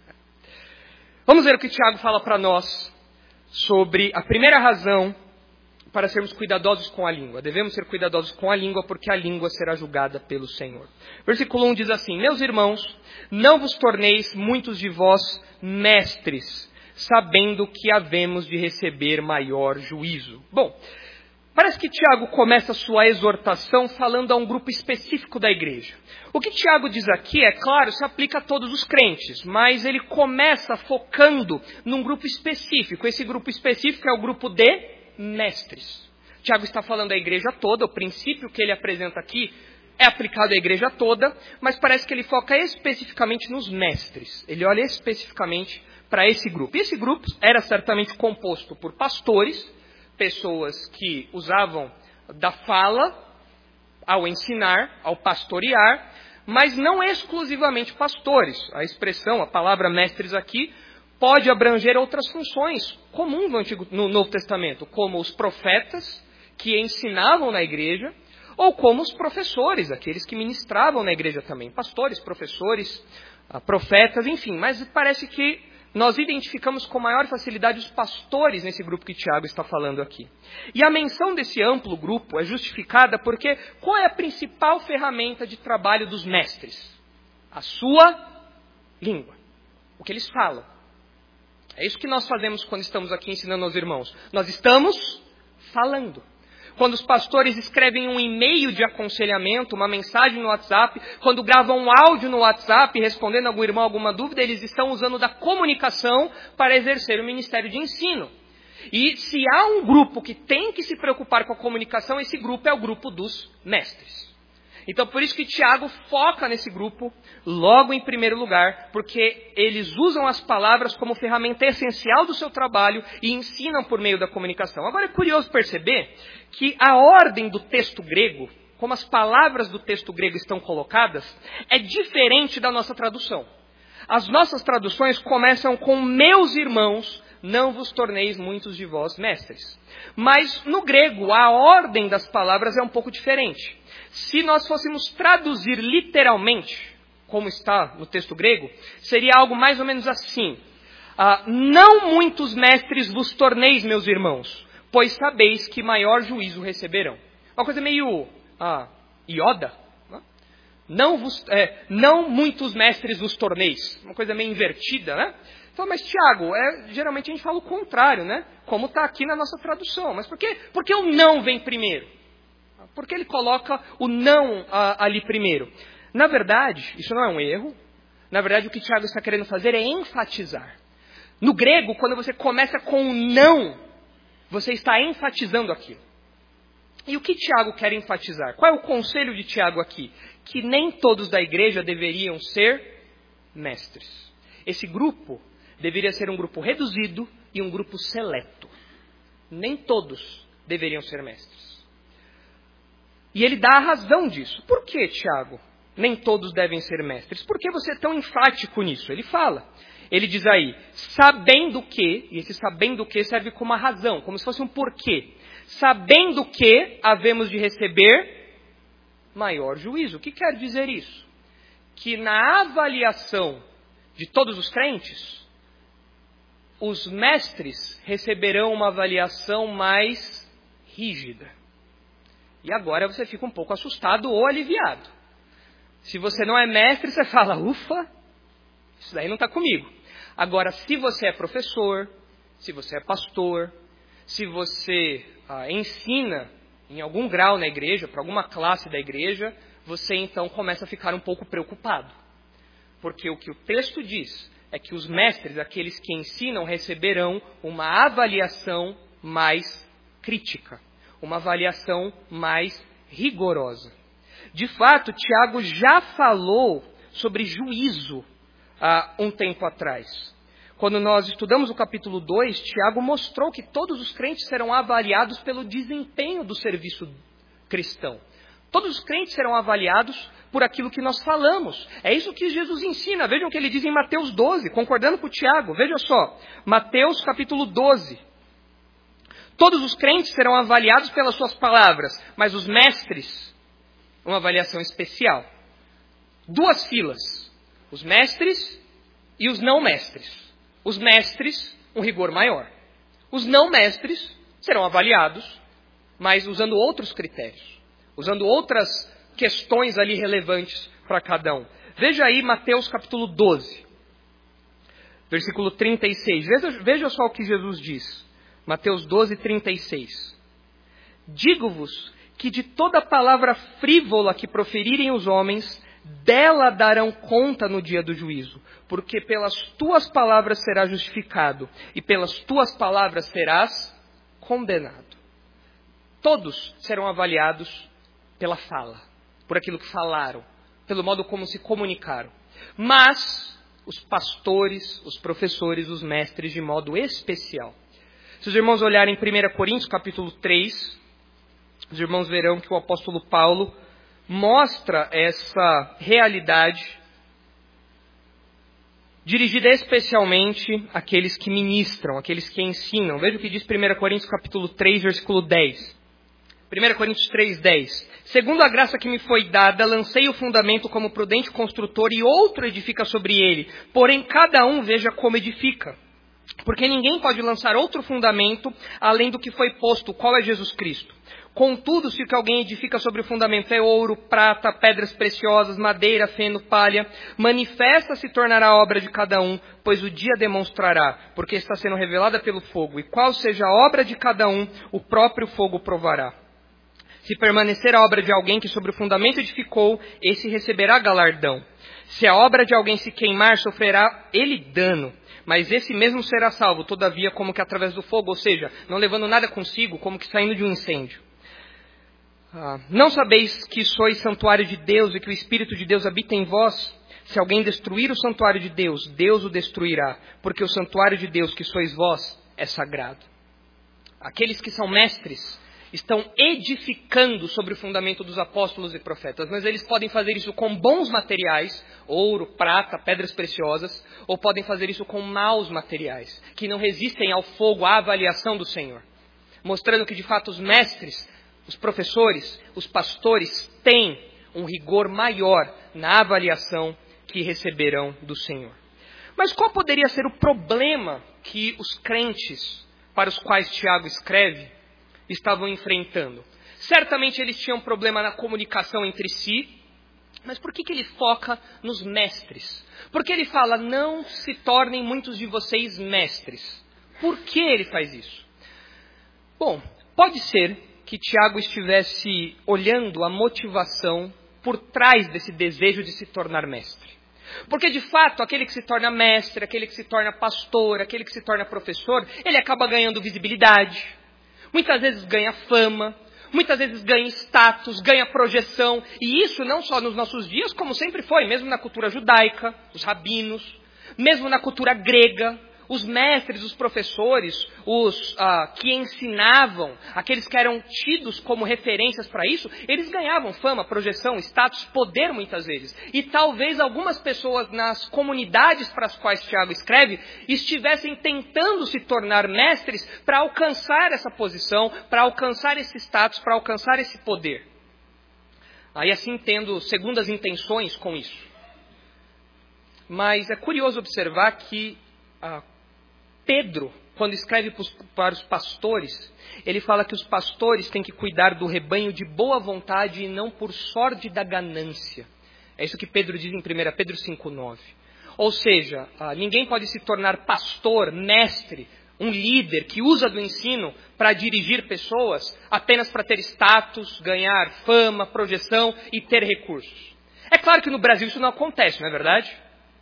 Vamos ver o que Tiago fala para nós sobre a primeira razão para sermos cuidadosos com a língua. Devemos ser cuidadosos com a língua, porque a língua será julgada pelo Senhor. Versículo 1 diz assim: Meus irmãos, não vos torneis muitos de vós mestres, sabendo que havemos de receber maior juízo. Bom, parece que Tiago começa a sua exortação falando a um grupo específico da igreja. O que Tiago diz aqui, é claro, se aplica a todos os crentes, mas ele começa focando num grupo específico. Esse grupo específico é o grupo de mestres. Tiago está falando à igreja toda, o princípio que ele apresenta aqui é aplicado à igreja toda, mas parece que ele foca especificamente nos mestres. Ele olha especificamente para esse grupo. E esse grupo era certamente composto por pastores, pessoas que usavam da fala ao ensinar, ao pastorear, mas não exclusivamente pastores. A expressão, a palavra mestres aqui, pode abranger outras funções comuns no Novo Testamento, como os profetas que ensinavam na igreja, ou como os professores, aqueles que ministravam na igreja também, pastores, professores, profetas, enfim. Mas parece que nós identificamos com maior facilidade os pastores nesse grupo que Tiago está falando aqui. E a menção desse amplo grupo é justificada porque qual é a principal ferramenta de trabalho dos mestres? A sua língua, o que eles falam. É isso que nós fazemos quando estamos aqui ensinando aos irmãos. Nós estamos falando. Quando os pastores escrevem um e-mail de aconselhamento, uma mensagem no WhatsApp, quando gravam um áudio no WhatsApp respondendo a algum irmão alguma dúvida, eles estão usando da comunicação para exercer o ministério de ensino. E se há um grupo que tem que se preocupar com a comunicação, esse grupo é o grupo dos mestres. Então, por isso que Tiago foca nesse grupo logo em primeiro lugar, porque eles usam as palavras como ferramenta essencial do seu trabalho e ensinam por meio da comunicação. Agora é curioso perceber que a ordem do texto grego, como as palavras do texto grego estão colocadas, é diferente da nossa tradução. As nossas traduções começam com meus irmãos, não vos torneis muitos de vós mestres. Mas no grego, a ordem das palavras é um pouco diferente. Se nós fôssemos traduzir literalmente, como está no texto grego, seria algo mais ou menos assim. Não muitos mestres vos torneis, meus irmãos, pois sabeis que maior juízo receberão. Uma coisa meio Yoda. Não muitos mestres vos torneis. Uma coisa meio invertida, né? Então, mas Tiago, geralmente a gente fala o contrário, né? Como está aqui na nossa tradução. Mas por que o não vem primeiro? Por que ele coloca o não ali primeiro? Na verdade, isso não é um erro. Na verdade, o que Tiago está querendo fazer é enfatizar. No grego, quando você começa com o não, você está enfatizando aquilo. E o que Tiago quer enfatizar? Qual é o conselho de Tiago aqui? Que nem todos da igreja deveriam ser mestres. Esse grupo deveria ser um grupo reduzido e um grupo seleto. Nem todos deveriam ser mestres. E ele dá a razão disso. Por que, Tiago, nem todos devem ser mestres? Por que você é tão enfático nisso? Ele fala. Ele diz aí, sabendo que, e esse sabendo que serve como uma razão, como se fosse um porquê. Sabendo que havemos de receber maior juízo. O que quer dizer isso? Que na avaliação de todos os crentes, os mestres receberão uma avaliação mais rígida. E agora você fica um pouco assustado ou aliviado. Se você não é mestre, você fala, ufa, isso daí não está comigo. Agora, se você é professor, se você é pastor, se você ensina em algum grau na igreja, para alguma classe da igreja, você então começa a ficar um pouco preocupado. Porque o que o texto diz é que os mestres, aqueles que ensinam, receberão uma avaliação mais crítica, uma avaliação mais rigorosa. De fato, Tiago já falou sobre juízo há um tempo atrás. Quando nós estudamos o capítulo 2, Tiago mostrou que todos os crentes serão avaliados pelo desempenho do serviço cristão. Todos os crentes serão avaliados por aquilo que nós falamos. É isso que Jesus ensina. Vejam o que ele diz em Mateus 12, concordando com Tiago. Veja só, Mateus capítulo 12. Todos os crentes serão avaliados pelas suas palavras, mas os mestres, uma avaliação especial. 2 filas, os mestres e os não mestres. Os mestres, um rigor maior. Os não mestres serão avaliados, mas usando outros critérios, usando outras questões ali relevantes para cada um. Veja aí Mateus capítulo 12, versículo 36. Veja só o que Jesus diz. Mateus 12, 36. Digo-vos que de toda palavra frívola que proferirem os homens, dela darão conta no dia do juízo. Porque pelas tuas palavras serás justificado, e pelas tuas palavras serás condenado. Todos serão avaliados pela fala, por aquilo que falaram, pelo modo como se comunicaram. Mas os pastores, os professores, os mestres de modo especial. Se os irmãos olharem 1 Coríntios capítulo 3, os irmãos verão que o apóstolo Paulo mostra essa realidade dirigida especialmente àqueles que ministram, àqueles que ensinam. Veja o que diz 1 Coríntios capítulo 3, versículo 10. 1 Coríntios 3, 10. Segundo a graça que me foi dada, lancei o fundamento como prudente construtor e outro edifica sobre ele. Porém, cada um veja como edifica. Porque ninguém pode lançar outro fundamento além do que foi posto, qual é Jesus Cristo. Contudo, se o que alguém edifica sobre o fundamento é ouro, prata, pedras preciosas, madeira, feno, palha, manifesta se tornará a obra de cada um, pois o dia demonstrará, porque está sendo revelada pelo fogo. E qual seja a obra de cada um, o próprio fogo provará. Se permanecer a obra de alguém que sobre o fundamento edificou, esse receberá galardão. Se a obra de alguém se queimar, sofrerá ele dano. Mas esse mesmo será salvo, todavia, como que através do fogo, ou seja, não levando nada consigo, como que saindo de um incêndio. Não sabeis que sois santuário de Deus e que o Espírito de Deus habita em vós? Se alguém destruir o santuário de Deus, Deus o destruirá, porque o santuário de Deus que sois vós é sagrado. Aqueles que são mestres estão edificando sobre o fundamento dos apóstolos e profetas, mas eles podem fazer isso com bons materiais, ouro, prata, pedras preciosas, ou podem fazer isso com maus materiais, que não resistem ao fogo, à avaliação do Senhor. Mostrando que de fato os mestres, os professores, os pastores têm um rigor maior na avaliação que receberão do Senhor. Mas qual poderia ser o problema que os crentes para os quais Tiago escreve estavam enfrentando? Certamente eles tinham problema na comunicação entre si, mas por que ele foca nos mestres? Porque ele fala, não se tornem muitos de vocês mestres. Por que ele faz isso? Bom, pode ser que Tiago estivesse olhando a motivação por trás desse desejo de se tornar mestre. Porque de fato, aquele que se torna mestre, aquele que se torna pastor, aquele que se torna professor, ele acaba ganhando visibilidade. Muitas vezes ganha fama, muitas vezes ganha status, ganha projeção. E isso não só nos nossos dias, como sempre foi, mesmo na cultura judaica, os rabinos, mesmo na cultura grega. Os mestres, os professores, os que ensinavam, aqueles que eram tidos como referências para isso, eles ganhavam fama, projeção, status, poder muitas vezes. E talvez algumas pessoas nas comunidades para as quais Tiago escreve, estivessem tentando se tornar mestres para alcançar essa posição, para alcançar esse status, para alcançar esse poder. Aí assim tendo segundas intenções com isso. Mas é curioso observar que Pedro, quando escreve para os pastores, ele fala que os pastores têm que cuidar do rebanho de boa vontade e não por sórdida ganância. É isso que Pedro diz em 1 Pedro 5,9. Ou seja, ninguém pode se tornar pastor, mestre, um líder que usa do ensino para dirigir pessoas apenas para ter status, ganhar fama, projeção e ter recursos. É claro que no Brasil isso não acontece, não é verdade?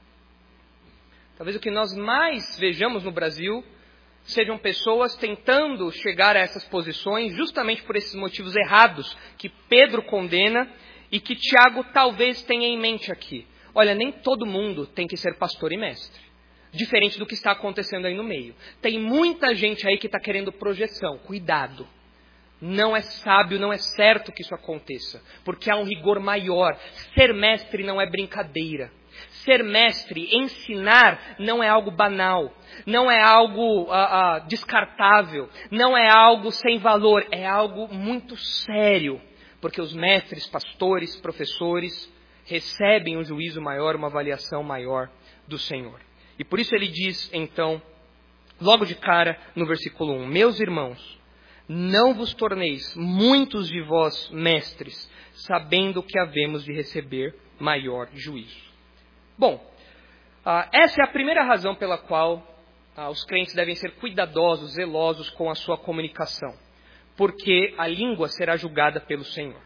Talvez o que nós mais vejamos no Brasil sejam pessoas tentando chegar a essas posições justamente por esses motivos errados que Pedro condena e que Tiago talvez tenha em mente aqui. Olha, nem todo mundo tem que ser pastor e mestre. Diferente do que está acontecendo aí no meio. Tem muita gente aí que está querendo projeção. Cuidado. Não é sábio, não é certo que isso aconteça. Porque há um rigor maior. Ser mestre não é brincadeira. Ser mestre, ensinar, não é algo banal. Não é algo descartável. Não é algo sem valor. É algo muito sério. Porque os mestres, pastores, professores recebem um juízo maior, uma avaliação maior do Senhor. E por isso ele diz, então, logo de cara, no versículo 1, meus irmãos, não vos torneis muitos de vós mestres, sabendo que havemos de receber maior juízo. Bom, essa é a primeira razão pela qual os crentes devem ser cuidadosos, zelosos com a sua comunicação. Porque a língua será julgada pelo Senhor.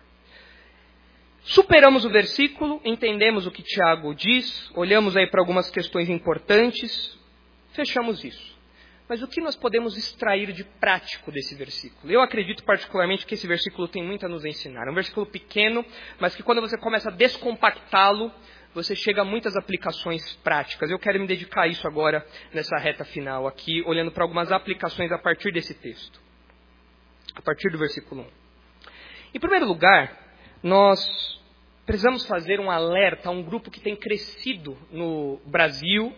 Superamos o versículo, entendemos o que Tiago diz, olhamos aí para algumas questões importantes, fechamos isso. Mas o que nós podemos extrair de prático desse versículo? Eu acredito particularmente que esse versículo tem muito a nos ensinar. É um versículo pequeno, mas que quando você começa a descompactá-lo, você chega a muitas aplicações práticas. Eu quero me dedicar a isso agora, nessa reta final aqui, olhando para algumas aplicações a partir desse texto. A partir do versículo 1. Em primeiro lugar, nós precisamos fazer um alerta a um grupo que tem crescido no Brasil,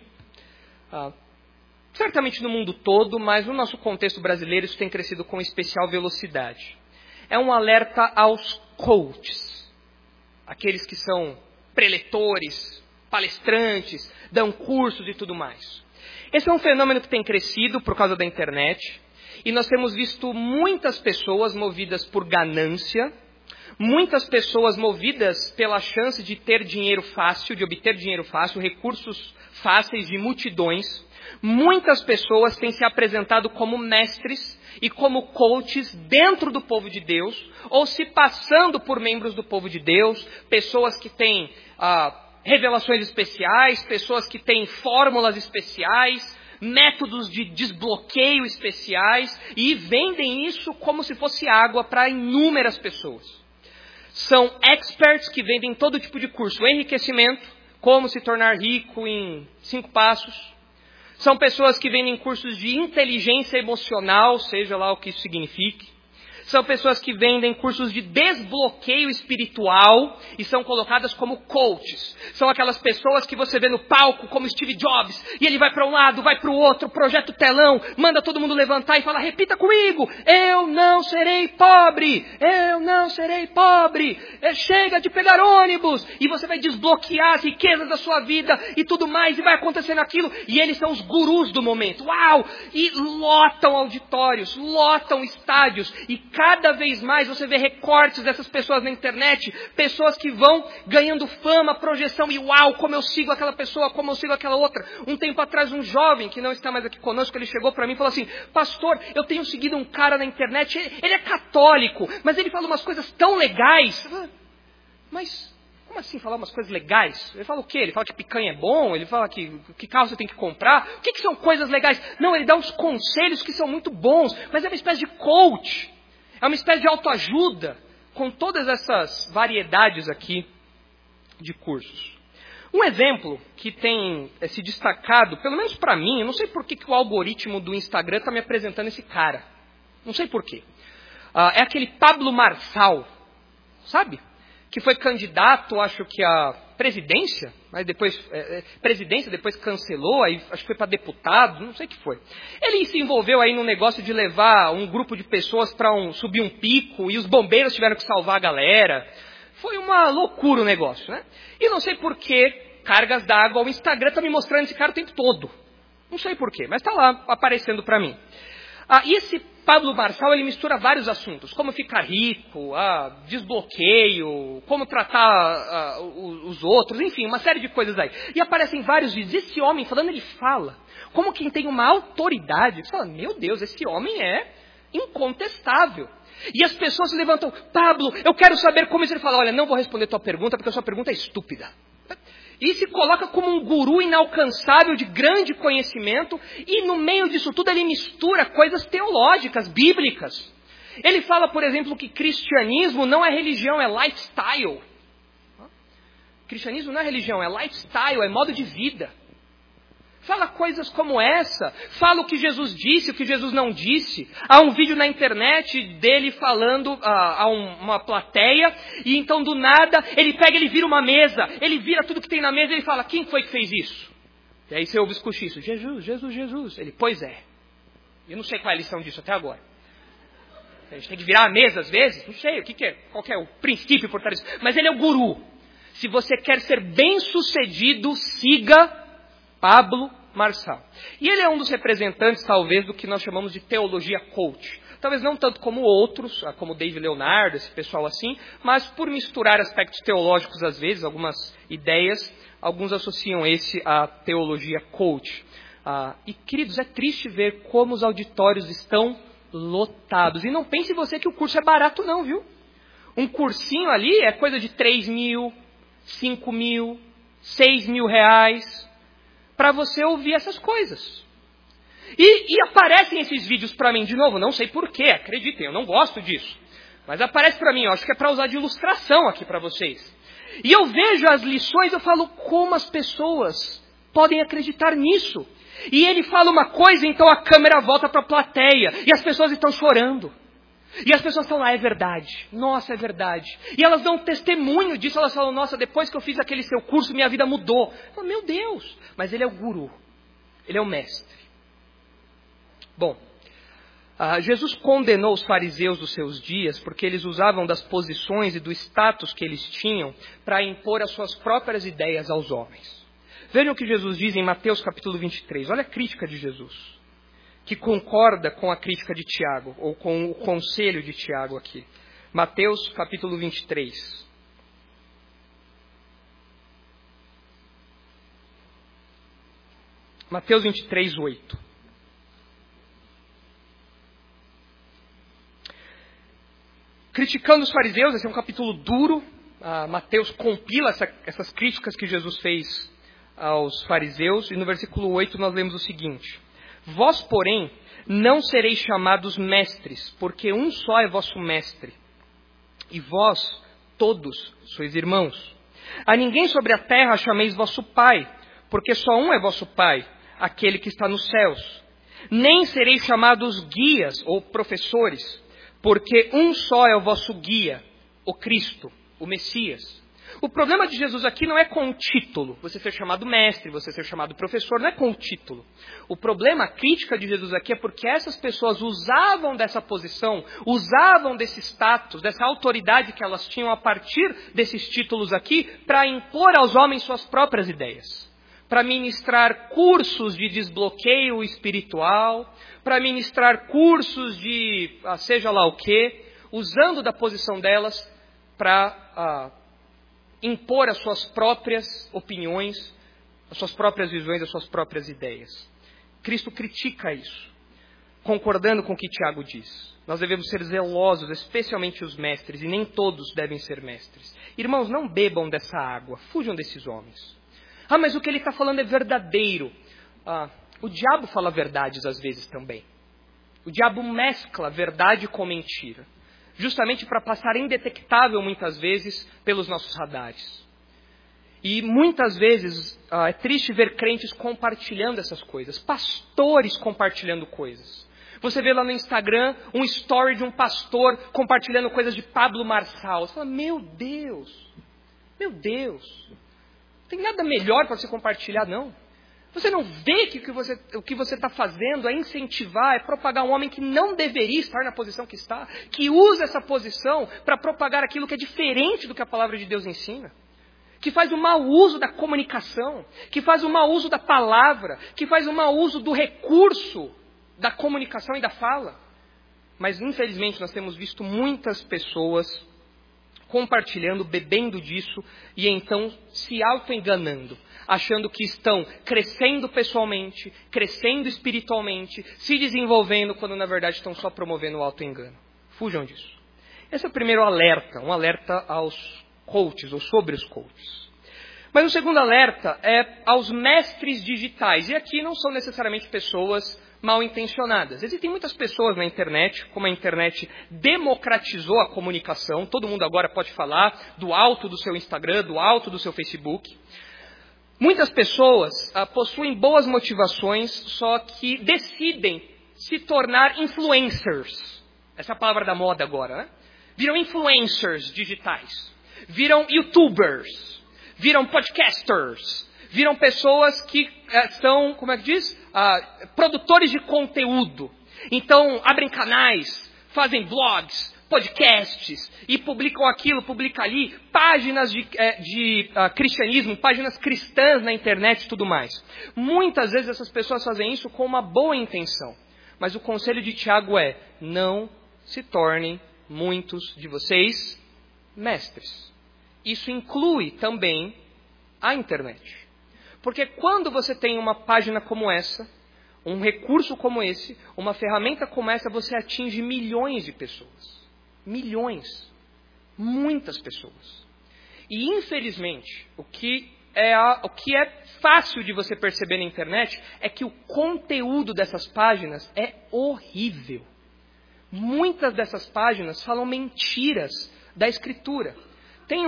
certamente no mundo todo, mas no nosso contexto brasileiro isso tem crescido com especial velocidade. É um alerta aos coaches, aqueles que são preletores, palestrantes, dão cursos e tudo mais. Esse é um fenômeno que tem crescido por causa da internet, e nós temos visto muitas pessoas movidas por ganância, muitas pessoas movidas pela chance de ter dinheiro fácil, de obter dinheiro fácil, recursos fáceis de multidões. Muitas pessoas têm se apresentado como mestres e como coaches dentro do povo de Deus, ou se passando por membros do povo de Deus, pessoas que têm revelações especiais, pessoas que têm fórmulas especiais, métodos de desbloqueio especiais, e vendem isso como se fosse água para inúmeras pessoas. São experts que vendem todo tipo de curso. Enriquecimento, como se tornar rico em 5 passos. São pessoas que vendem cursos de inteligência emocional, seja lá o que isso signifique. São pessoas que vendem cursos de desbloqueio espiritual e são colocadas como coaches. São aquelas pessoas que você vê no palco como Steve Jobs, e ele vai para um lado, vai para o outro, projeta o telão, manda todo mundo levantar e fala, repita comigo, eu não serei pobre, eu não serei pobre, chega de pegar ônibus, e você vai desbloquear as riquezas da sua vida e tudo mais, e vai acontecendo aquilo, e eles são os gurus do momento, uau, e lotam auditórios, lotam estádios, e cada vez mais você vê recortes dessas pessoas na internet, pessoas que vão ganhando fama, projeção, e uau, como eu sigo aquela pessoa, como eu sigo aquela outra. Um tempo atrás, um jovem, que não está mais aqui conosco, ele chegou para mim e falou assim, pastor, eu tenho seguido um cara na internet, ele é católico, mas ele fala umas coisas tão legais. Mas, como assim falar umas coisas legais? Ele fala o quê? Ele fala que picanha é bom? Ele fala que carro você tem que comprar? O que são coisas legais? Não, ele dá uns conselhos que são muito bons, mas é uma espécie de coach. É uma espécie de autoajuda, com todas essas variedades aqui de cursos. Um exemplo que tem se destacado, pelo menos para mim, eu não sei por que o algoritmo do Instagram está me apresentando esse cara. Não sei por quê. É aquele Pablo Marçal, sabe? Que foi candidato, acho que à presidência, mas depois depois cancelou, aí acho que foi para deputado, não sei o que foi. Ele se envolveu aí num negócio de levar um grupo de pessoas para subir um pico, e os bombeiros tiveram que salvar a galera. Foi uma loucura o negócio, né? E não sei por que cargas d'água, o Instagram está me mostrando esse cara o tempo todo. Não sei porquê, mas está lá aparecendo para mim. E esse Pablo Marçal, ele mistura vários assuntos. Como ficar rico, desbloqueio, como tratar os outros, enfim, uma série de coisas aí. E aparecem vários vídeos. Esse homem falando, ele fala como quem tem uma autoridade. Você fala, meu Deus, esse homem é incontestável. E as pessoas se levantam, Pablo, eu quero saber como isso. Ele fala, olha, não vou responder tua pergunta porque a sua pergunta é estúpida. E se coloca como um guru inalcançável de grande conhecimento, e no meio disso tudo ele mistura coisas teológicas, bíblicas. Ele fala, por exemplo, que cristianismo não é religião, é lifestyle. Cristianismo não é religião, é lifestyle, é modo de vida. Fala coisas como essa, fala o que Jesus disse, o que Jesus não disse. Há um vídeo na internet dele falando a uma plateia, e então do nada ele pega, ele vira uma mesa, ele vira tudo que tem na mesa e ele fala, quem foi que fez isso? E aí você ouve os cochichos, Jesus, Jesus, Jesus. Ele, pois é. Eu não sei qual é a lição disso até agora. A gente tem que virar a mesa às vezes? Não sei, qual que é o princípio por trás disso. Mas ele é o guru. Se você quer ser bem sucedido, siga Pablo Marçal. E ele é um dos representantes, talvez, do que nós chamamos de teologia coach. Talvez não tanto como outros, como David Leonardo, esse pessoal assim, mas por misturar aspectos teológicos às vezes, algumas ideias, alguns associam esse à teologia coach. E, queridos, é triste ver como os auditórios estão lotados. E não pense você que o curso é barato não, viu? Um cursinho ali é coisa de 3 mil, 5 mil, 6 mil reais, para você ouvir essas coisas. E aparecem esses vídeos para mim de novo, não sei porquê, acreditem, eu não gosto disso. Mas aparece para mim, eu acho que é para usar de ilustração aqui para vocês. E eu vejo as lições, eu falo, como as pessoas podem acreditar nisso? E ele fala uma coisa, então a câmera volta para a plateia, e as pessoas estão chorando. E as pessoas estão lá, é verdade, nossa, é verdade. E elas dão testemunho disso, elas falam, nossa, depois que eu fiz aquele seu curso, minha vida mudou. Eu falo, meu Deus, mas ele é o guru, ele é o mestre. Bom, Jesus condenou os fariseus dos seus dias, porque eles usavam das posições e do status que eles tinham para impor as suas próprias ideias aos homens. Vejam o que Jesus diz em Mateus capítulo 23, olha a crítica de Jesus, que concorda com a crítica de Tiago, ou com o conselho de Tiago aqui. Mateus capítulo 23. Mateus 23, 8. Criticando os fariseus, esse é um capítulo duro. Mateus compila essas críticas que Jesus fez aos fariseus. E no versículo 8 nós lemos o seguinte: Vós, porém, não sereis chamados mestres, porque um só é vosso mestre, e vós, todos, sois irmãos. A ninguém sobre a terra chameis vosso pai, porque só um é vosso pai, aquele que está nos céus. Nem sereis chamados guias ou professores, porque um só é o vosso guia, o Cristo, o Messias. O problema de Jesus aqui não é com o título, você ser chamado mestre, você ser chamado professor, não é com o título. O problema, a crítica de Jesus aqui é porque essas pessoas usavam dessa posição, usavam desse status, dessa autoridade que elas tinham a partir desses títulos aqui, para impor aos homens suas próprias ideias. Para ministrar cursos de desbloqueio espiritual, para ministrar cursos de seja lá o que, usando da posição delas para impor as suas próprias opiniões, as suas próprias visões, as suas próprias ideias. Cristo critica isso, concordando com o que Tiago diz. Nós devemos ser zelosos, especialmente os mestres, e nem todos devem ser mestres. Irmãos, não bebam dessa água, fujam desses homens. Mas o que ele está falando é verdadeiro. O diabo fala verdades às vezes também. O diabo mescla verdade com mentira, justamente para passar indetectável muitas vezes pelos nossos radares. E muitas vezes é triste ver crentes compartilhando essas coisas, pastores compartilhando coisas. Você vê lá no Instagram um story de um pastor compartilhando coisas de Pablo Marçal. Você fala, meu Deus, não tem nada melhor para você compartilhar, não. Você não vê que o que você está fazendo é incentivar, é propagar um homem que não deveria estar na posição que está, que usa essa posição para propagar aquilo que é diferente do que a palavra de Deus ensina, que faz um mau uso da comunicação, que faz um mau uso da palavra, que faz um mau uso do recurso da comunicação e da fala. Mas, infelizmente, nós temos visto muitas pessoas compartilhando, bebendo disso e então se auto-enganando, achando que estão crescendo pessoalmente, crescendo espiritualmente, se desenvolvendo, quando na verdade estão só promovendo o auto-engano. Fujam disso. Esse é o primeiro alerta, um alerta aos coaches ou sobre os coaches. Mas o segundo alerta é aos mestres digitais. E aqui não são necessariamente pessoas mal intencionadas. Existem muitas pessoas na internet, como a internet democratizou a comunicação, todo mundo agora pode falar do alto do seu Instagram, do alto do seu Facebook. Muitas pessoas possuem boas motivações, só que decidem se tornar influencers. Essa é a palavra da moda agora, né? Viram influencers digitais, viram youtubers, viram podcasters, viram pessoas que são, como é que diz? Produtores de conteúdo. Então, abrem canais, fazem blogs, podcasts, e publicam aquilo, publicam ali, páginas de cristianismo, páginas cristãs na internet e tudo mais. Muitas vezes essas pessoas fazem isso com uma boa intenção. Mas o conselho de Tiago é, não se tornem muitos de vocês mestres. Isso inclui também a internet. Porque quando você tem uma página como essa, um recurso como esse, uma ferramenta como essa, você atinge milhões de pessoas. Milhões. Muitas pessoas. E infelizmente, o que é fácil de você perceber na internet é que o conteúdo dessas páginas é horrível. Muitas dessas páginas falam mentiras da Escritura. Tem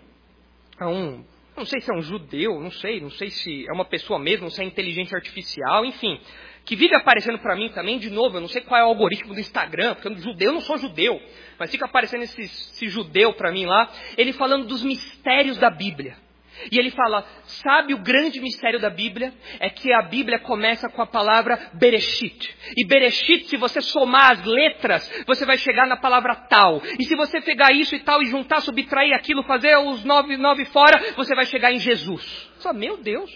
não sei se é um judeu, não sei se é uma pessoa mesmo, se é inteligência artificial, enfim, que vive aparecendo para mim também, de novo, eu não sei qual é o algoritmo do Instagram, porque eu não sou judeu, mas fica aparecendo esse judeu para mim lá, ele falando dos mistérios da Bíblia. E ele fala, sabe o grande mistério da Bíblia? É que a Bíblia começa com a palavra Bereshit. E Bereshit, se você somar as letras, você vai chegar na palavra tal. E se você pegar isso e tal e juntar, subtrair aquilo, fazer os 9 fora, você vai chegar em Jesus. Só, meu Deus.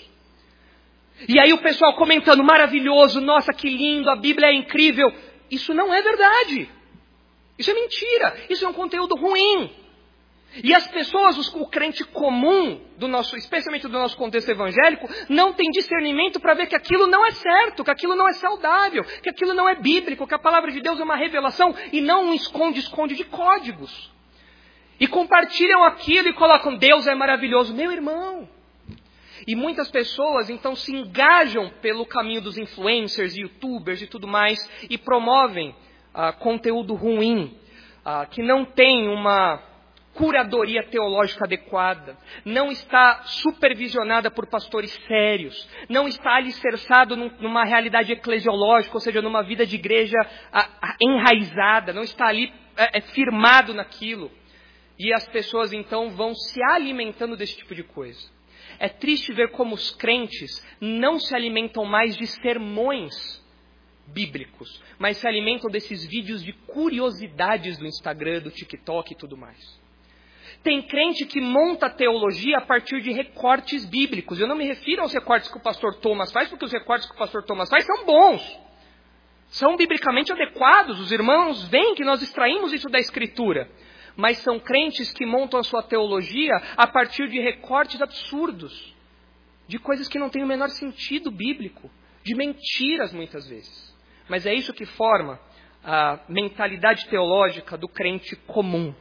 E aí o pessoal comentando, maravilhoso, nossa, que lindo, a Bíblia é incrível. Isso não é verdade. Isso é mentira. Isso é um conteúdo ruim. E as pessoas, o crente comum, especialmente do nosso contexto evangélico, não tem discernimento para ver que aquilo não é certo, que aquilo não é saudável, que aquilo não é bíblico, que a palavra de Deus é uma revelação e não um esconde-esconde de códigos. E compartilham aquilo e colocam, Deus é maravilhoso. Meu irmão! E muitas pessoas, então, se engajam pelo caminho dos influencers, youtubers e tudo mais, e promovem conteúdo ruim, que não tem uma curadoria teológica adequada, não está supervisionada por pastores sérios, não está alicerçado numa realidade eclesiológica, ou seja, numa vida de igreja enraizada, não está ali firmado naquilo. E as pessoas então vão se alimentando desse tipo de coisa. É triste ver como os crentes não se alimentam mais de sermões bíblicos, mas se alimentam desses vídeos de curiosidades do Instagram, do TikTok e tudo mais. Tem crente que monta teologia a partir de recortes bíblicos. Eu não me refiro aos recortes que o pastor Thomas faz, porque os recortes que o pastor Thomas faz são bons. São biblicamente adequados. Os irmãos veem que nós extraímos isso da Escritura. Mas são crentes que montam a sua teologia a partir de recortes absurdos. De coisas que não têm o menor sentido bíblico. De mentiras, muitas vezes. Mas é isso que forma a mentalidade teológica do crente comum.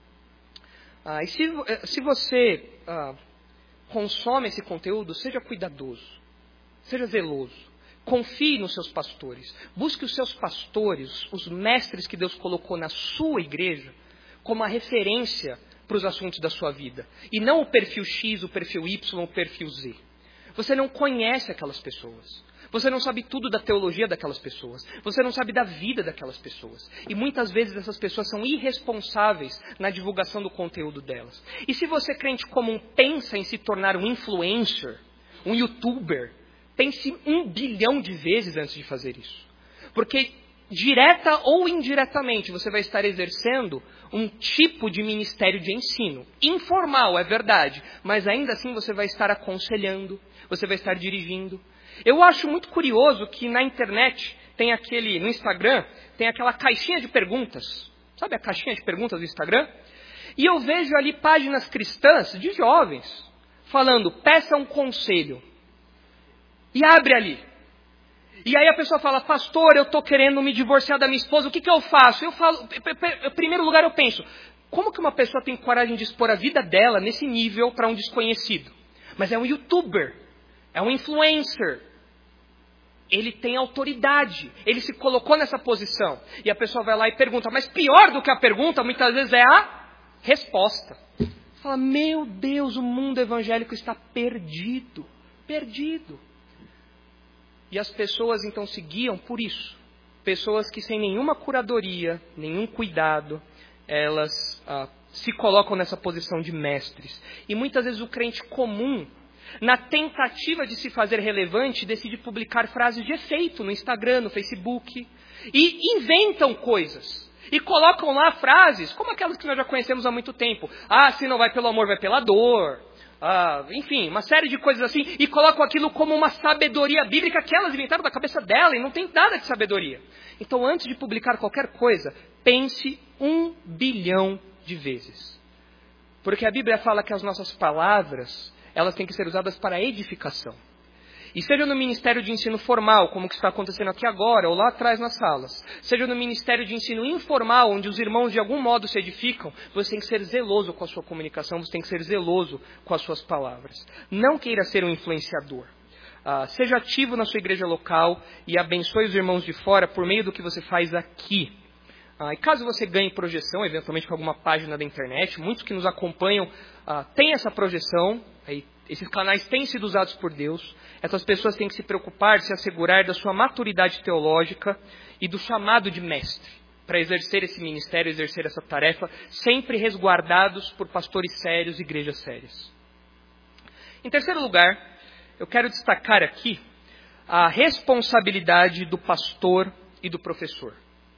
E se você consome esse conteúdo, seja cuidadoso, seja zeloso, confie nos seus pastores, busque os seus pastores, os mestres que Deus colocou na sua igreja, como a referência para os assuntos da sua vida, e não o perfil X, o perfil Y, o perfil Z. Você não conhece aquelas pessoas. Você não sabe tudo da teologia daquelas pessoas. Você não sabe da vida daquelas pessoas. E muitas vezes essas pessoas são irresponsáveis na divulgação do conteúdo delas. E se você, crente comum, pensa em se tornar um influencer, um youtuber, pense 1 bilhão de vezes antes de fazer isso. Porque direta ou indiretamente, você vai estar exercendo um tipo de ministério de ensino. Informal, é verdade, mas ainda assim você vai estar aconselhando, você vai estar dirigindo. Eu acho muito curioso que na internet, no Instagram, tem aquela caixinha de perguntas. Sabe a caixinha de perguntas do Instagram? E eu vejo ali páginas cristãs de jovens falando, peça um conselho. E abre ali. E aí a pessoa fala, pastor, eu estou querendo me divorciar da minha esposa, o que eu faço? Eu falo, em primeiro lugar eu penso, como que uma pessoa tem coragem de expor a vida dela nesse nível para um desconhecido? Mas é um youtuber, é um influencer. Ele tem autoridade, ele se colocou nessa posição. E a pessoa vai lá e pergunta, mas pior do que a pergunta, muitas vezes é a resposta. Fala, meu Deus, o mundo evangélico está perdido, perdido. E as pessoas então se guiam por isso. Pessoas que sem nenhuma curadoria, nenhum cuidado, elas se colocam nessa posição de mestres. E muitas vezes o crente comum, na tentativa de se fazer relevante, decide publicar frases de efeito no Instagram, no Facebook. E inventam coisas. E colocam lá frases, como aquelas que nós já conhecemos há muito tempo. Se não vai pelo amor, vai pela dor. Enfim, uma série de coisas assim. E colocam aquilo como uma sabedoria bíblica que elas inventaram da cabeça dela. E não tem nada de sabedoria. Então, antes de publicar qualquer coisa, pense 1 bilhão de vezes. Porque a Bíblia fala que as nossas palavras, elas têm que ser usadas para edificação. E seja no ministério de ensino formal, como que está acontecendo aqui agora, ou lá atrás nas salas, seja no ministério de ensino informal, onde os irmãos de algum modo se edificam, você tem que ser zeloso com a sua comunicação, você tem que ser zeloso com as suas palavras. Não queira ser um influenciador. Seja ativo na sua igreja local e abençoe os irmãos de fora por meio do que você faz aqui. E caso você ganhe projeção, eventualmente com alguma página da internet, muitos que nos acompanham têm essa projeção, esses canais têm sido usados por Deus. Essas pessoas têm que se preocupar, se assegurar da sua maturidade teológica e do chamado de mestre, para exercer esse ministério, exercer essa tarefa, sempre resguardados por pastores sérios e igrejas sérias. Em terceiro lugar, eu quero destacar aqui a responsabilidade do pastor e do professor.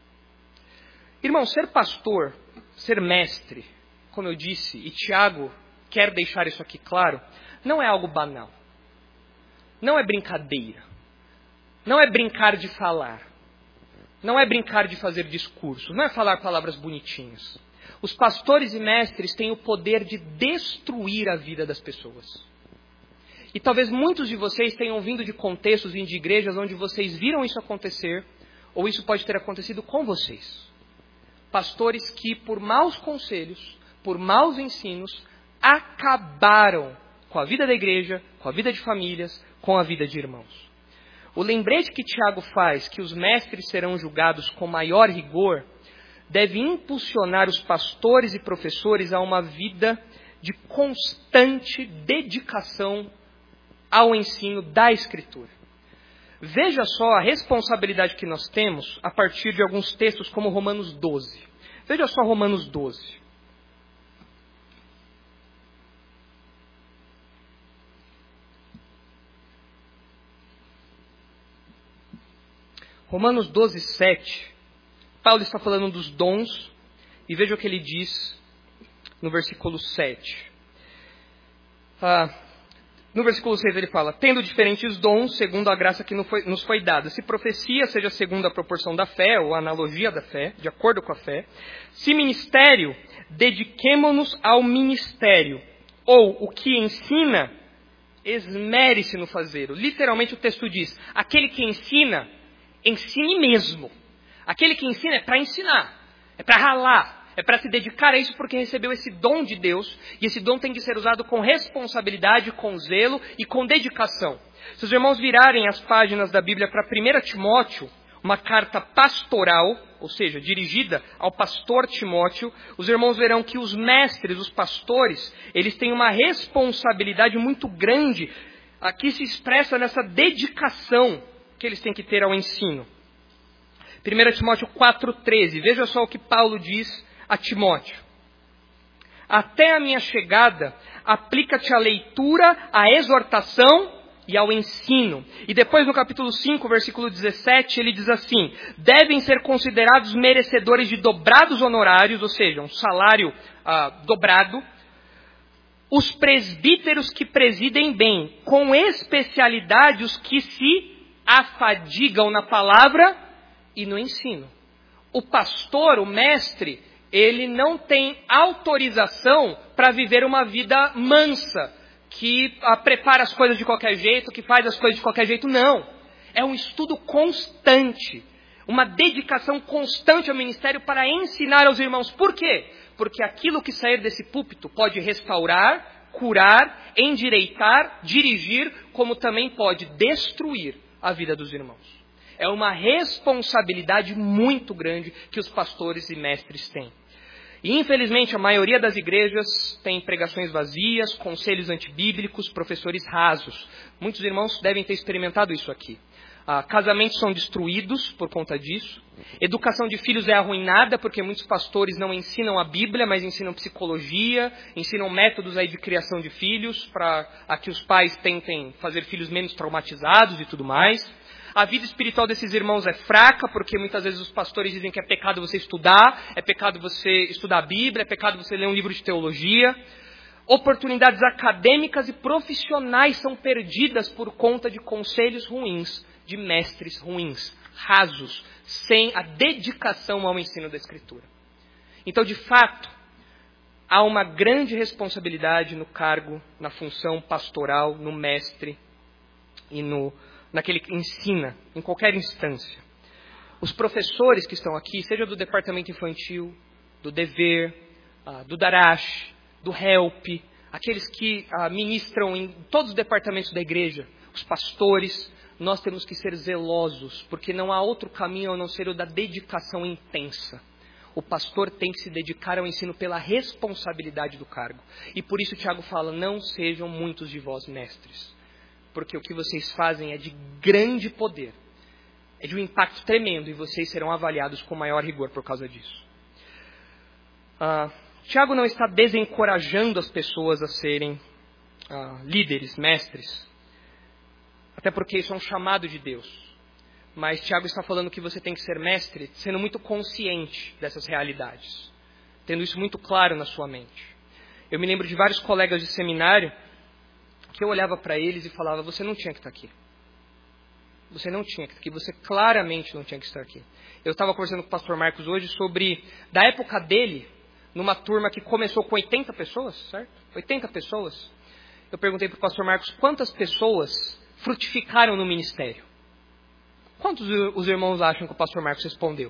Irmão, ser pastor, ser mestre, como eu disse, e Tiago quer deixar isso aqui claro, não é algo banal. Não é brincadeira. Não é brincar de falar. Não é brincar de fazer discursos. Não é falar palavras bonitinhas. Os pastores e mestres têm o poder de destruir a vida das pessoas. E talvez muitos de vocês tenham vindo de contextos e de igrejas onde vocês viram isso acontecer, ou isso pode ter acontecido com vocês. Pastores que, por maus conselhos, por maus ensinos, acabaram com a vida da igreja, com a vida de famílias, com a vida de irmãos. O lembrete que Tiago faz, que os mestres serão julgados com maior rigor, deve impulsionar os pastores e professores a uma vida de constante dedicação ao ensino da Escritura. Veja só a responsabilidade que nós temos a partir de alguns textos como Romanos 12. Veja só Romanos 12. Romanos 12, 7, Paulo está falando dos dons, e veja o que ele diz no versículo 7. No versículo 6 ele fala, tendo diferentes dons, segundo a graça que nos foi dada. Se profecia, seja segundo a proporção da fé, ou a analogia da fé, de acordo com a fé. Se ministério, dediquemo-nos ao ministério. Ou o que ensina, esmere-se no fazer. Literalmente o texto diz, aquele que ensina, ensine mesmo. Aquele que ensina é para ensinar, é para ralar, é para se dedicar a isso porque recebeu esse dom de Deus. E esse dom tem que ser usado com responsabilidade, com zelo e com dedicação. Se os irmãos virarem as páginas da Bíblia para 1 Timóteo, uma carta pastoral, ou seja, dirigida ao pastor Timóteo, os irmãos verão que os mestres, os pastores, eles têm uma responsabilidade muito grande. Aqui se expressa nessa dedicação que eles têm que ter ao ensino. 1 Timóteo 4,13. Veja só o que Paulo diz a Timóteo. Até a minha chegada, aplica-te à leitura, à exortação e ao ensino. E depois no capítulo 5, versículo 17, ele diz assim: devem ser considerados merecedores de dobrados honorários, ou seja, um salário dobrado, os presbíteros que presidem bem, com especialidade os que se afadigam na palavra e no ensino. O pastor, o mestre, ele não tem autorização para viver uma vida mansa, que prepara as coisas de qualquer jeito, que faz as coisas de qualquer jeito. Não. É um estudo constante, uma dedicação constante ao ministério para ensinar aos irmãos. Por quê? Porque aquilo que sair desse púlpito pode restaurar, curar, endireitar, dirigir, como também pode destruir a vida dos irmãos. É uma responsabilidade muito grande que os pastores e mestres têm. E infelizmente a maioria das igrejas tem pregações vazias, conselhos antibíblicos, professores rasos. Muitos irmãos devem ter experimentado isso aqui. Casamentos são destruídos por conta disso. Educação de filhos é arruinada porque muitos pastores não ensinam a Bíblia, mas ensinam psicologia, ensinam métodos aí de criação de filhos para que os pais tentem fazer filhos menos traumatizados e tudo mais. A vida espiritual desses irmãos é fraca, porque muitas vezes os pastores dizem que é pecado você estudar, é pecado você estudar a Bíblia, é pecado você ler um livro de teologia. Oportunidades acadêmicas e profissionais são perdidas por conta de conselhos ruins, de mestres ruins, rasos, sem a dedicação ao ensino da Escritura. Então, de fato, há uma grande responsabilidade no cargo, na função pastoral, no mestre e naquele que ensina, em qualquer instância. Os professores que estão aqui, seja do departamento infantil, do dever, do Darash, do Help, aqueles que ministram em todos os departamentos da igreja, os pastores, nós temos que ser zelosos, porque não há outro caminho a não ser o da dedicação intensa. O pastor tem que se dedicar ao ensino pela responsabilidade do cargo. E por isso Tiago fala, não sejam muitos de vós mestres. Porque o que vocês fazem é de grande poder, é de um impacto tremendo e vocês serão avaliados com maior rigor por causa disso. Tiago não está desencorajando as pessoas a serem líderes, mestres, até porque isso é um chamado de Deus. Mas Tiago está falando que você tem que ser mestre sendo muito consciente dessas realidades, tendo isso muito claro na sua mente. Eu me lembro de vários colegas de seminário que eu olhava para eles e falava, você não tinha que estar aqui. Você não tinha que estar aqui, você claramente não tinha que estar aqui. Eu estava conversando com o pastor Marcos hoje sobre, da época dele, numa turma que começou com 80 pessoas, certo? 80 pessoas. Eu perguntei para o pastor Marcos, quantas pessoas frutificaram no ministério? Quantos os irmãos acham que o pastor Marcos respondeu?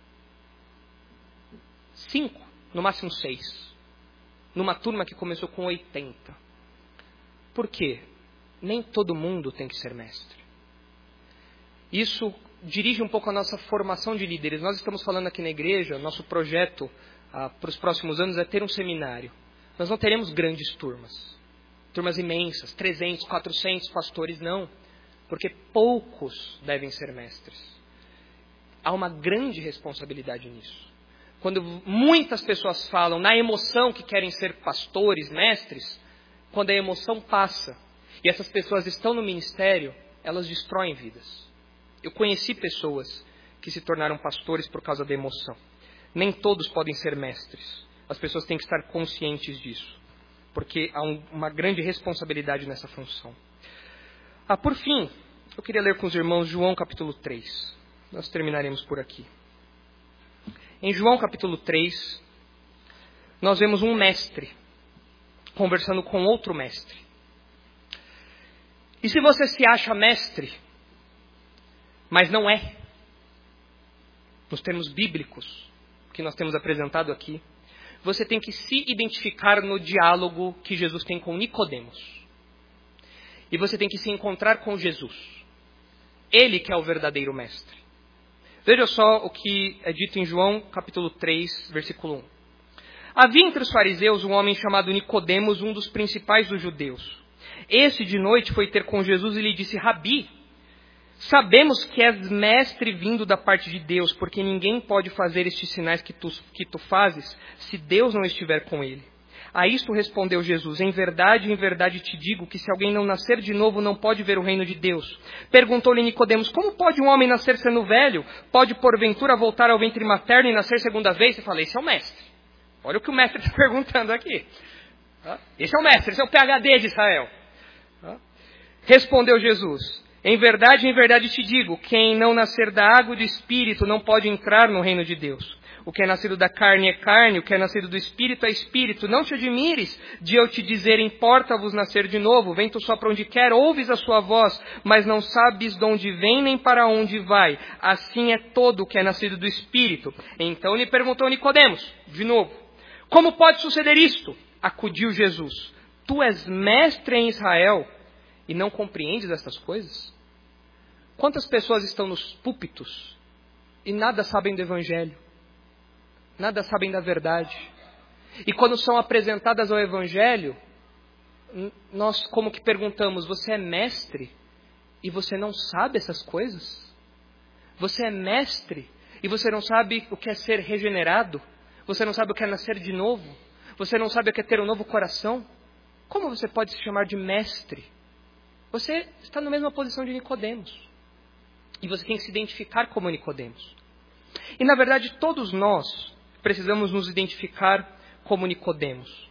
5, no máximo 6. Numa turma que começou com 80. Por quê? Nem todo mundo tem que ser mestre. Isso dirige um pouco a nossa formação de líderes. Nós estamos falando aqui na igreja, nosso projeto para os próximos anos é ter um seminário. Nós não teremos grandes turmas imensas, 300, 400 pastores, não. Porque poucos devem ser mestres. Há uma grande responsabilidade nisso. Quando muitas pessoas falam na emoção que querem ser pastores, mestres, quando a emoção passa e essas pessoas estão no ministério, elas destroem vidas. Eu conheci pessoas que se tornaram pastores por causa da emoção. Nem todos podem ser mestres. As pessoas têm que estar conscientes disso, porque há uma grande responsabilidade nessa função. Por fim, eu queria ler com os irmãos João capítulo 3. Nós terminaremos por aqui. Em João capítulo 3, nós vemos um mestre conversando com outro mestre. E se você se acha mestre, mas não é, nos termos bíblicos que nós temos apresentado aqui, você tem que se identificar no diálogo que Jesus tem com Nicodemos. E você tem que se encontrar com Jesus. Ele que é o verdadeiro mestre. Veja só o que é dito em João capítulo 3, versículo 1. Havia entre os fariseus um homem chamado Nicodemos, um dos principais dos judeus. Esse de noite foi ter com Jesus e lhe disse, Rabi, sabemos que és mestre vindo da parte de Deus, porque ninguém pode fazer estes sinais que tu fazes, se Deus não estiver com ele. A isto respondeu Jesus: em verdade te digo que se alguém não nascer de novo, não pode ver o reino de Deus. Perguntou-lhe Nicodemos: como pode um homem nascer sendo velho? Pode porventura voltar ao ventre materno e nascer segunda vez? Eu falei: esse é o mestre. Olha o que o mestre está perguntando aqui. Esse é o mestre, esse é o PhD de Israel. Respondeu Jesus: em verdade te digo, quem não nascer da água e do Espírito não pode entrar no reino de Deus. O que é nascido da carne é carne, o que é nascido do Espírito é Espírito. Não te admires de eu te dizer: importa-vos nascer de novo. O vento sopra onde quer, ouves a sua voz, mas não sabes de onde vem nem para onde vai. Assim é todo o que é nascido do Espírito. Então lhe perguntou Nicodemos, de novo: como pode suceder isto? Acudiu Jesus: tu és mestre em Israel e não compreendes estas coisas? Quantas pessoas estão nos púlpitos e nada sabem do Evangelho? Nada sabem da verdade. E quando são apresentadas ao Evangelho, nós como que perguntamos: você é mestre e você não sabe essas coisas? Você é mestre e você não sabe o que é ser regenerado? Você não sabe o que é nascer de novo? Você não sabe o que é ter um novo coração? Como você pode se chamar de mestre? Você está na mesma posição de Nicodemos. E você tem que se identificar como Nicodemos. E na verdade todos nós precisamos nos identificar como Nicodemos.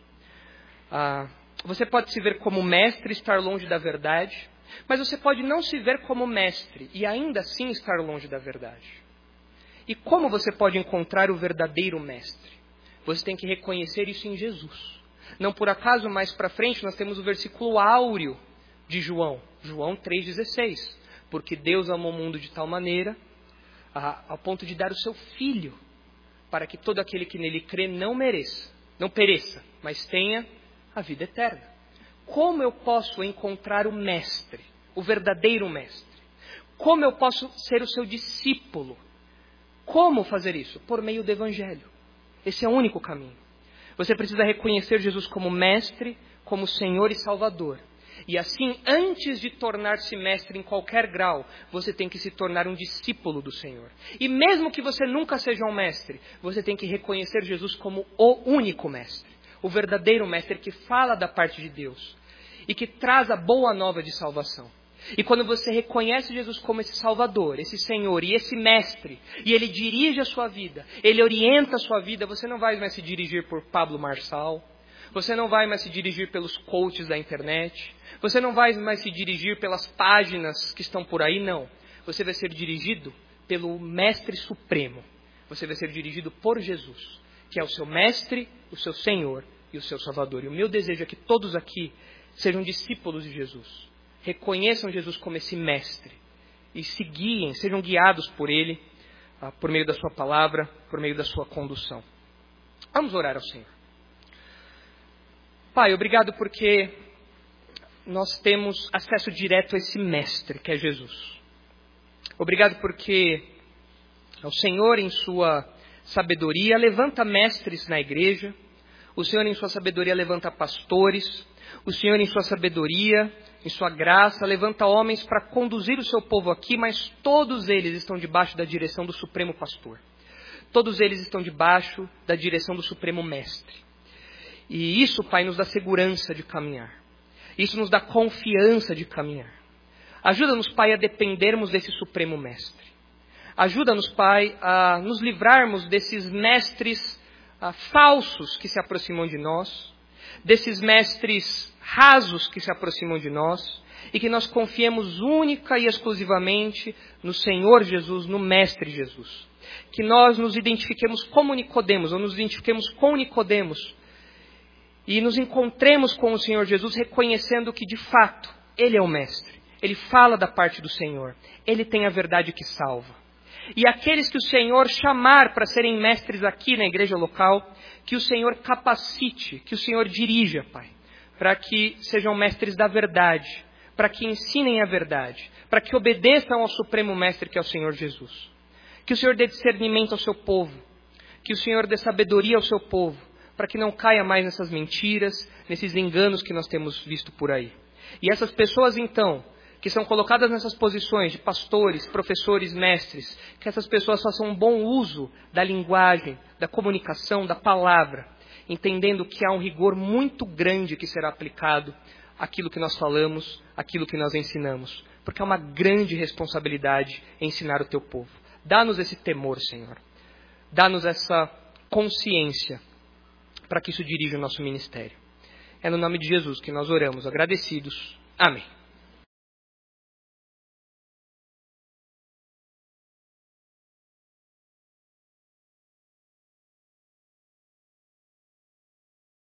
Você pode se ver como mestre e estar longe da verdade, mas você pode não se ver como mestre e ainda assim estar longe da verdade. E como você pode encontrar o verdadeiro mestre? Você tem que reconhecer isso em Jesus. Não por acaso, mais para frente, nós temos o versículo áureo de João 3,16. Porque Deus amou o mundo de tal maneira, ao ponto de dar o seu Filho, para que todo aquele que nele crê não pereça, mas tenha a vida eterna. Como eu posso encontrar o mestre, o verdadeiro mestre? Como eu posso ser o seu discípulo? Como fazer isso? Por meio do Evangelho. Esse é o único caminho. Você precisa reconhecer Jesus como mestre, como Senhor e Salvador. E assim, antes de tornar-se mestre em qualquer grau, você tem que se tornar um discípulo do Senhor. E mesmo que você nunca seja um mestre, você tem que reconhecer Jesus como o único mestre. O verdadeiro mestre que fala da parte de Deus. E que traz a boa nova de salvação. E quando você reconhece Jesus como esse Salvador, esse Senhor e esse Mestre, e Ele dirige a sua vida, Ele orienta a sua vida, você não vai mais se dirigir por Pablo Marçal, você não vai mais se dirigir pelos coaches da internet, você não vai mais se dirigir pelas páginas que estão por aí, não. Você vai ser dirigido pelo Mestre Supremo. Você vai ser dirigido por Jesus, que é o seu Mestre, o seu Senhor e o seu Salvador. E o meu desejo é que todos aqui sejam discípulos de Jesus. Reconheçam Jesus como esse mestre e se guiem, sejam guiados por Ele, por meio da sua palavra, por meio da sua condução. Vamos orar ao Senhor. Pai, obrigado porque nós temos acesso direto a esse mestre que é Jesus. Obrigado porque o Senhor em sua sabedoria levanta mestres na igreja, o Senhor em sua sabedoria levanta pastores, o Senhor em sua sabedoria, em sua graça, levanta homens para conduzir o seu povo aqui, mas todos eles estão debaixo da direção do Supremo Pastor. Todos eles estão debaixo da direção do Supremo Mestre. E isso, Pai, nos dá segurança de caminhar. Isso nos dá confiança de caminhar. Ajuda-nos, Pai, a dependermos desse Supremo Mestre. Ajuda-nos, Pai, a nos livrarmos desses mestres falsos que se aproximam de nós, desses mestres rasos que se aproximam de nós, e que nós confiemos única e exclusivamente no Senhor Jesus, no Mestre Jesus. Que nós nos identifiquemos como Nicodemos, ou nos identifiquemos com Nicodemos, e nos encontremos com o Senhor Jesus, reconhecendo que de fato Ele é o Mestre. Ele fala da parte do Senhor. Ele tem a verdade que salva. E aqueles que o Senhor chamar para serem mestres aqui na igreja local, que o Senhor capacite, que o Senhor dirija, Pai, para que sejam mestres da verdade, para que ensinem a verdade, para que obedeçam ao Supremo Mestre que é o Senhor Jesus. Que o Senhor dê discernimento ao seu povo, que o Senhor dê sabedoria ao seu povo, para que não caia mais nessas mentiras, nesses enganos que nós temos visto por aí. E essas pessoas então, que são colocadas nessas posições de pastores, professores, mestres, que essas pessoas façam um bom uso da linguagem, da comunicação, da palavra, entendendo que há um rigor muito grande que será aplicado àquilo que nós falamos, àquilo que nós ensinamos. Porque é uma grande responsabilidade ensinar o teu povo. Dá-nos esse temor, Senhor. Dá-nos essa consciência para que isso dirija o nosso ministério. É no nome de Jesus que nós oramos, agradecidos. Amém.